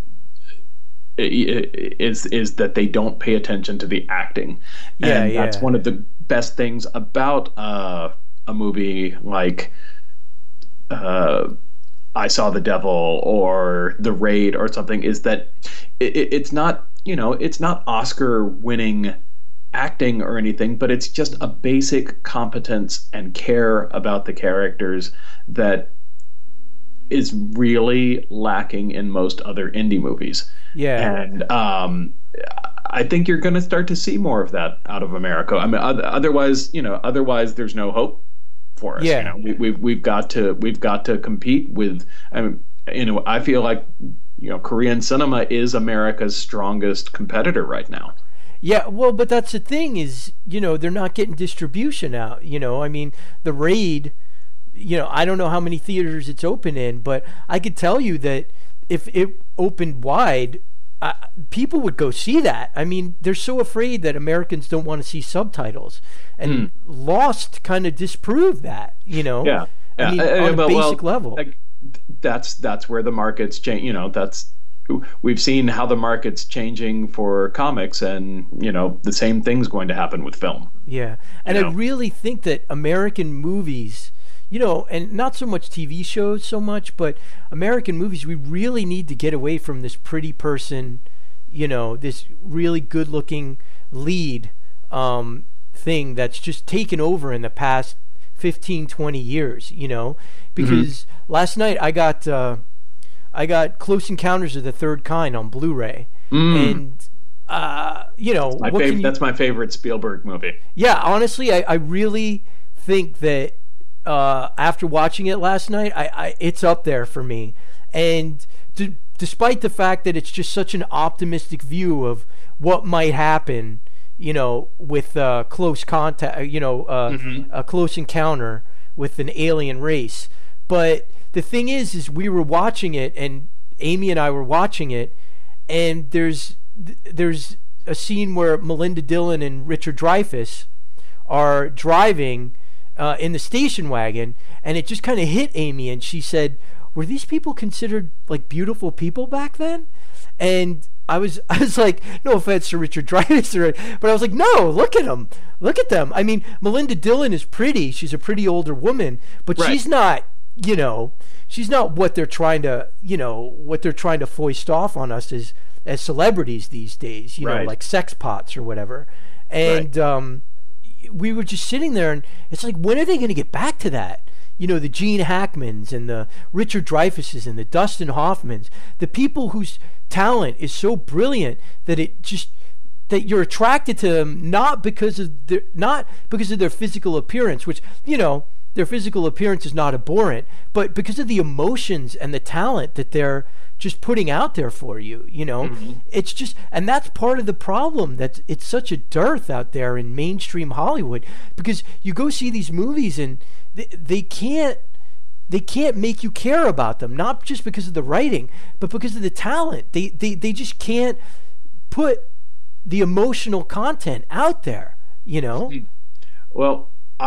S4: is is that they don't pay attention to the acting.
S3: Yeah,
S4: and
S3: yeah.
S4: That's one of the best things about uh, a movie like uh, I Saw the Devil or The Raid or something, is that it, it's not you know it's not Oscar winning acting or anything, but it's just a basic competence and care about the characters that is really lacking in most other indie movies.
S3: Yeah.
S4: And um, I think you're going to start to see more of that out of America. I mean, otherwise, you know, otherwise there's no hope for us.
S3: Yeah.
S4: You know, we, we've we've got to we've got to compete with. I mean, you know, I feel like you know, Korean cinema is America's strongest competitor right now.
S3: Yeah, well, but that's the thing is, you know, they're not getting distribution out. You know, I mean, The Raid, you know, I don't know how many theaters it's open in, but I could tell you that if it opened wide, uh, people would go see that. I mean, they're so afraid that Americans don't want to see subtitles, and mm. Lost kind of disproved that. You know,
S4: yeah, yeah.
S3: I mean,
S4: uh,
S3: on a
S4: but,
S3: basic
S4: well,
S3: level.
S4: Like, that's that's where the market's change. You know, that's. We've seen how the market's changing for comics, and you know the same thing's going to happen with film.
S3: Yeah, and you know? I really think that American movies, you know, and not so much T V shows so much, but American movies, we really need to get away from this pretty person, you know, this really good-looking lead um, thing that's just taken over in the past fifteen, twenty years, you know, because mm-hmm. last night I got. Uh, I got Close Encounters of the Third Kind on Blu-ray, mm. and uh, you know,
S4: my
S3: what
S4: fav-
S3: you,
S4: that's my favorite Spielberg movie.
S3: Yeah, honestly, I, I really think that uh, after watching it last night, I, I it's up there for me. And d- despite the fact that it's just such an optimistic view of what might happen, you know, with uh, close contact, you know, uh, mm-hmm. a close encounter with an alien race, but the thing is, is we were watching it, and Amy and I were watching it, and there's there's a scene where Melinda Dillon and Richard Dreyfuss are driving uh, in the station wagon, and it just kind of hit Amy, and she said, "Were these people considered like beautiful people back then?" And I was I was like, no offense to Richard Dreyfuss, or, but I was like, no, look at them, look at them. I mean, Melinda Dillon is pretty; she's a pretty older woman, but right. she's not. You know, she's not what they're trying to, you know, what they're trying to foist off on us as as celebrities these days, you
S4: right.
S3: know, like sex pots or whatever. And right. um, we were just sitting there, and it's like, when are they going to get back to that? You know, the Gene Hackmans and the Richard Dreyfusses and the Dustin Hoffmans, the people whose talent is so brilliant that it just that you're attracted to them not because of their not because of their physical appearance, which, you know, their physical appearance is not abhorrent, but because of the emotions and the talent that they're just putting out there for you, you know, mm-hmm. it's just, and that's part of the problem, that it's such a dearth out there in mainstream Hollywood, because you go see these movies and they, they can't, they can't make you care about them, not just because of the writing, but because of the talent. They, they, they just can't put the emotional content out there, you know?
S4: Well,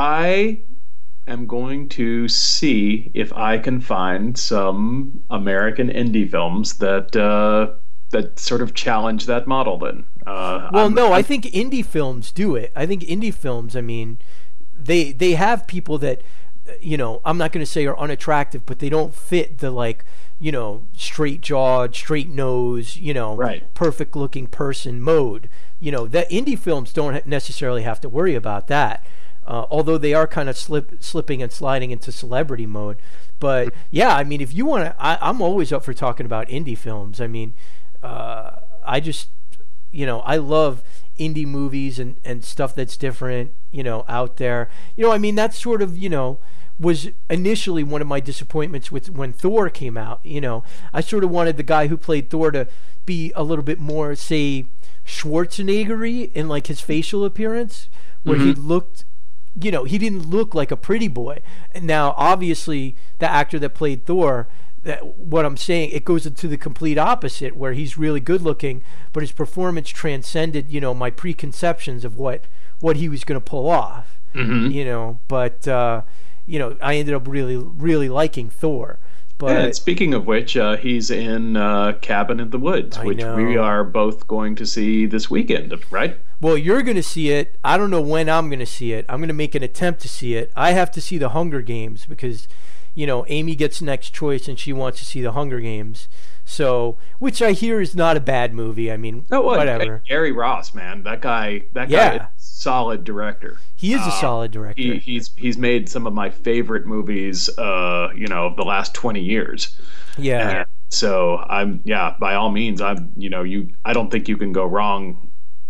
S4: I am going to see if I can find some American indie films that uh, that sort of challenge that model. Then, uh,
S3: well,
S4: I'm,
S3: no,
S4: I'm,
S3: I think indie films do it. I think indie films. I mean, they they have people that, you know, I'm not going to say are unattractive, but they don't fit the like, you know, straight jawed, straight nose, you know,
S4: Right.
S3: perfect looking person mode. You know, that indie films don't necessarily have to worry about that. Uh, although they are kind of slip, slipping and sliding into celebrity mode. But yeah, I mean, if you want to, I'm always up for talking about indie films. I mean, uh, I just, you know, I love indie movies and, and stuff that's different, you know, out there. You know, I mean, that's sort of, you know, was initially one of my disappointments with when Thor came out. You know, I sort of wanted the guy who played Thor to be a little bit more, say, Schwarzenegger-y in like his facial appearance, where
S4: Mm-hmm.
S3: he looked, you know, he didn't look like a pretty boy. And now, obviously, the actor that played Thor, that what I'm saying, it goes into the complete opposite, where he's really good looking, but his performance transcended, you know, my preconceptions of what what he was going to pull off.
S4: Mm-hmm.
S3: You know, but uh, you know, I ended up really, really liking Thor. But
S4: Yeah, and speaking of which, uh, he's in uh, Cabin in the Woods,
S3: I
S4: which
S3: know.
S4: we are both going to see this weekend, right?
S3: Well, you're going to see it. I don't know when I'm going to see it. I'm going to make an attempt to see it. I have to see The Hunger Games because, you know, Amy gets next choice and she wants to see The Hunger Games. So, which I hear is not a bad movie. I mean,
S4: Oh, what?
S3: whatever.
S4: Gary Ross, man, that guy, that guy,
S3: Yeah.
S4: is a solid director.
S3: He is a
S4: Uh,
S3: solid director.
S4: He, he's he's made some of my favorite movies, uh, you know, of the last twenty years.
S3: yeah.
S4: And so I'm, yeah, by all means, I'm, you know, you, I don't think you can go wrong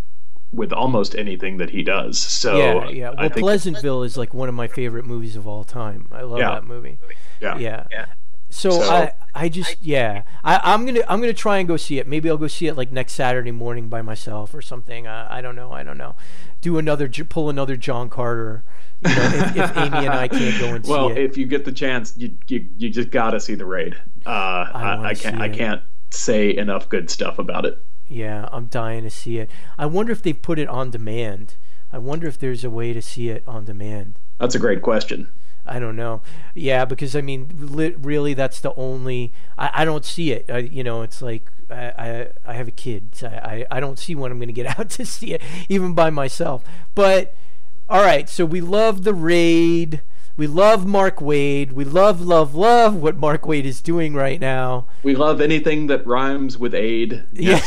S4: with almost anything that he does. So
S3: yeah, yeah.
S4: I
S3: Well,
S4: think,
S3: Pleasantville is like one of my favorite movies of all time. I love
S4: Yeah.
S3: that movie.
S4: yeah,
S3: Yeah.
S4: yeah.
S3: So,
S4: So-
S3: I, I just yeah I, I'm gonna I'm gonna try and go see it. Maybe I'll go see it like next Saturday morning by myself or something. I, I don't know. I don't know. Do another J- pull another John Carter. You know, if, if Amy and I can't go and
S4: Well,
S3: see it.
S4: if you get the chance, you you, you just gotta see The Raid. Uh, I,
S3: wanna
S4: I can't
S3: see
S4: I
S3: it.
S4: can't say enough good stuff about it.
S3: Yeah, I'm dying to see it. I wonder if they put it on demand. I wonder if there's a way to see it on demand.
S4: That's a great question.
S3: I don't know. Yeah, because I mean, li- really, that's the only. I, I don't see it. I, you know, it's like I, I I have a kid. So I I don't see when I'm going to get out to see it, even by myself. But all right, so we love The Raid. We love Mark Waid. We love, love, love what Mark Waid is doing right now.
S4: We love anything that rhymes with aid.
S3: Yeah,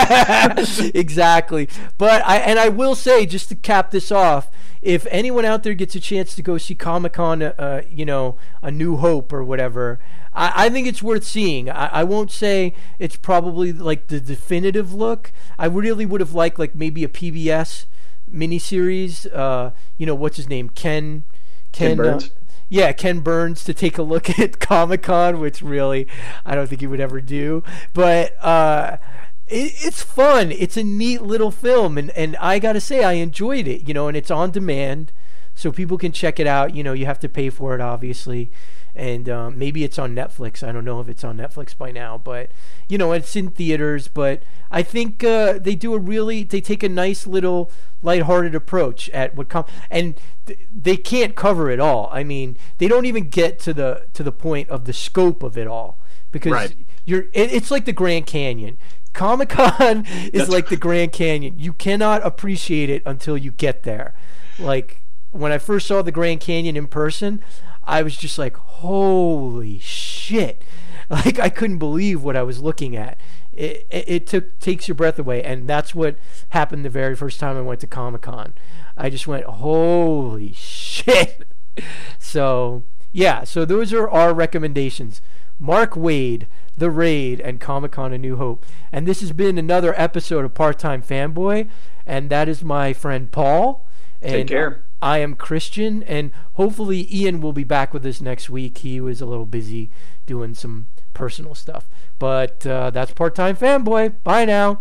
S3: exactly. But I and I will say, just to cap this off, if anyone out there gets a chance to go see Comic-Con, uh, you know, A New Hope or whatever, I, I think it's worth seeing. I, I won't say it's probably like the definitive look. I really would have liked like maybe a P B S miniseries. Uh, you know, what's his name? Ken.
S4: Ken
S3: uh,
S4: Burns?
S3: yeah, Ken Burns to take a look at Comic-Con, which really I don't think he would ever do. But uh, it, it's fun. It's a neat little film, and, and I gotta say I enjoyed it. You know, and it's on demand, so people can check it out. You know, you have to pay for it, obviously, and um, maybe it's on Netflix. I don't know if it's on Netflix by now, but you know, it's in theaters. But I think uh, they do a really they take a nice little lighthearted approach at what com and th- they can't cover it all. I mean, they don't even get to the to the point of the scope of it all because
S4: Right.
S3: you're it, it's like the Grand Canyon. Comic-Con is
S4: That's
S3: like the Grand Canyon. You cannot appreciate it until you get there. Like when I first saw the Grand Canyon in person, I was just like, holy shit. Like I couldn't believe what I was looking at. It, it, it took takes your breath away, and that's what happened the very first time I went to Comic-Con. I just went, holy shit. So yeah, so those are our recommendations. Mark Waid, The Raid, and Comic-Con A New Hope. And this has been another episode of Part-Time Fanboy, and that is my friend Paul. And
S4: Take care.
S3: I am Christian, and hopefully Ian will be back with us next week. He was a little busy doing some personal stuff. But uh, that's Part-Time Fanboy. Bye now.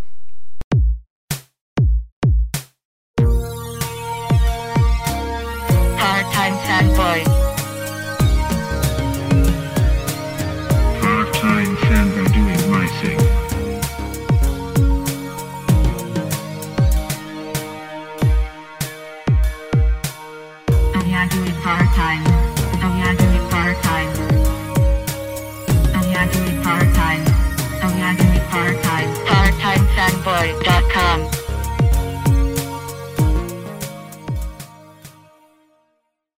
S1: Part-time fanboy.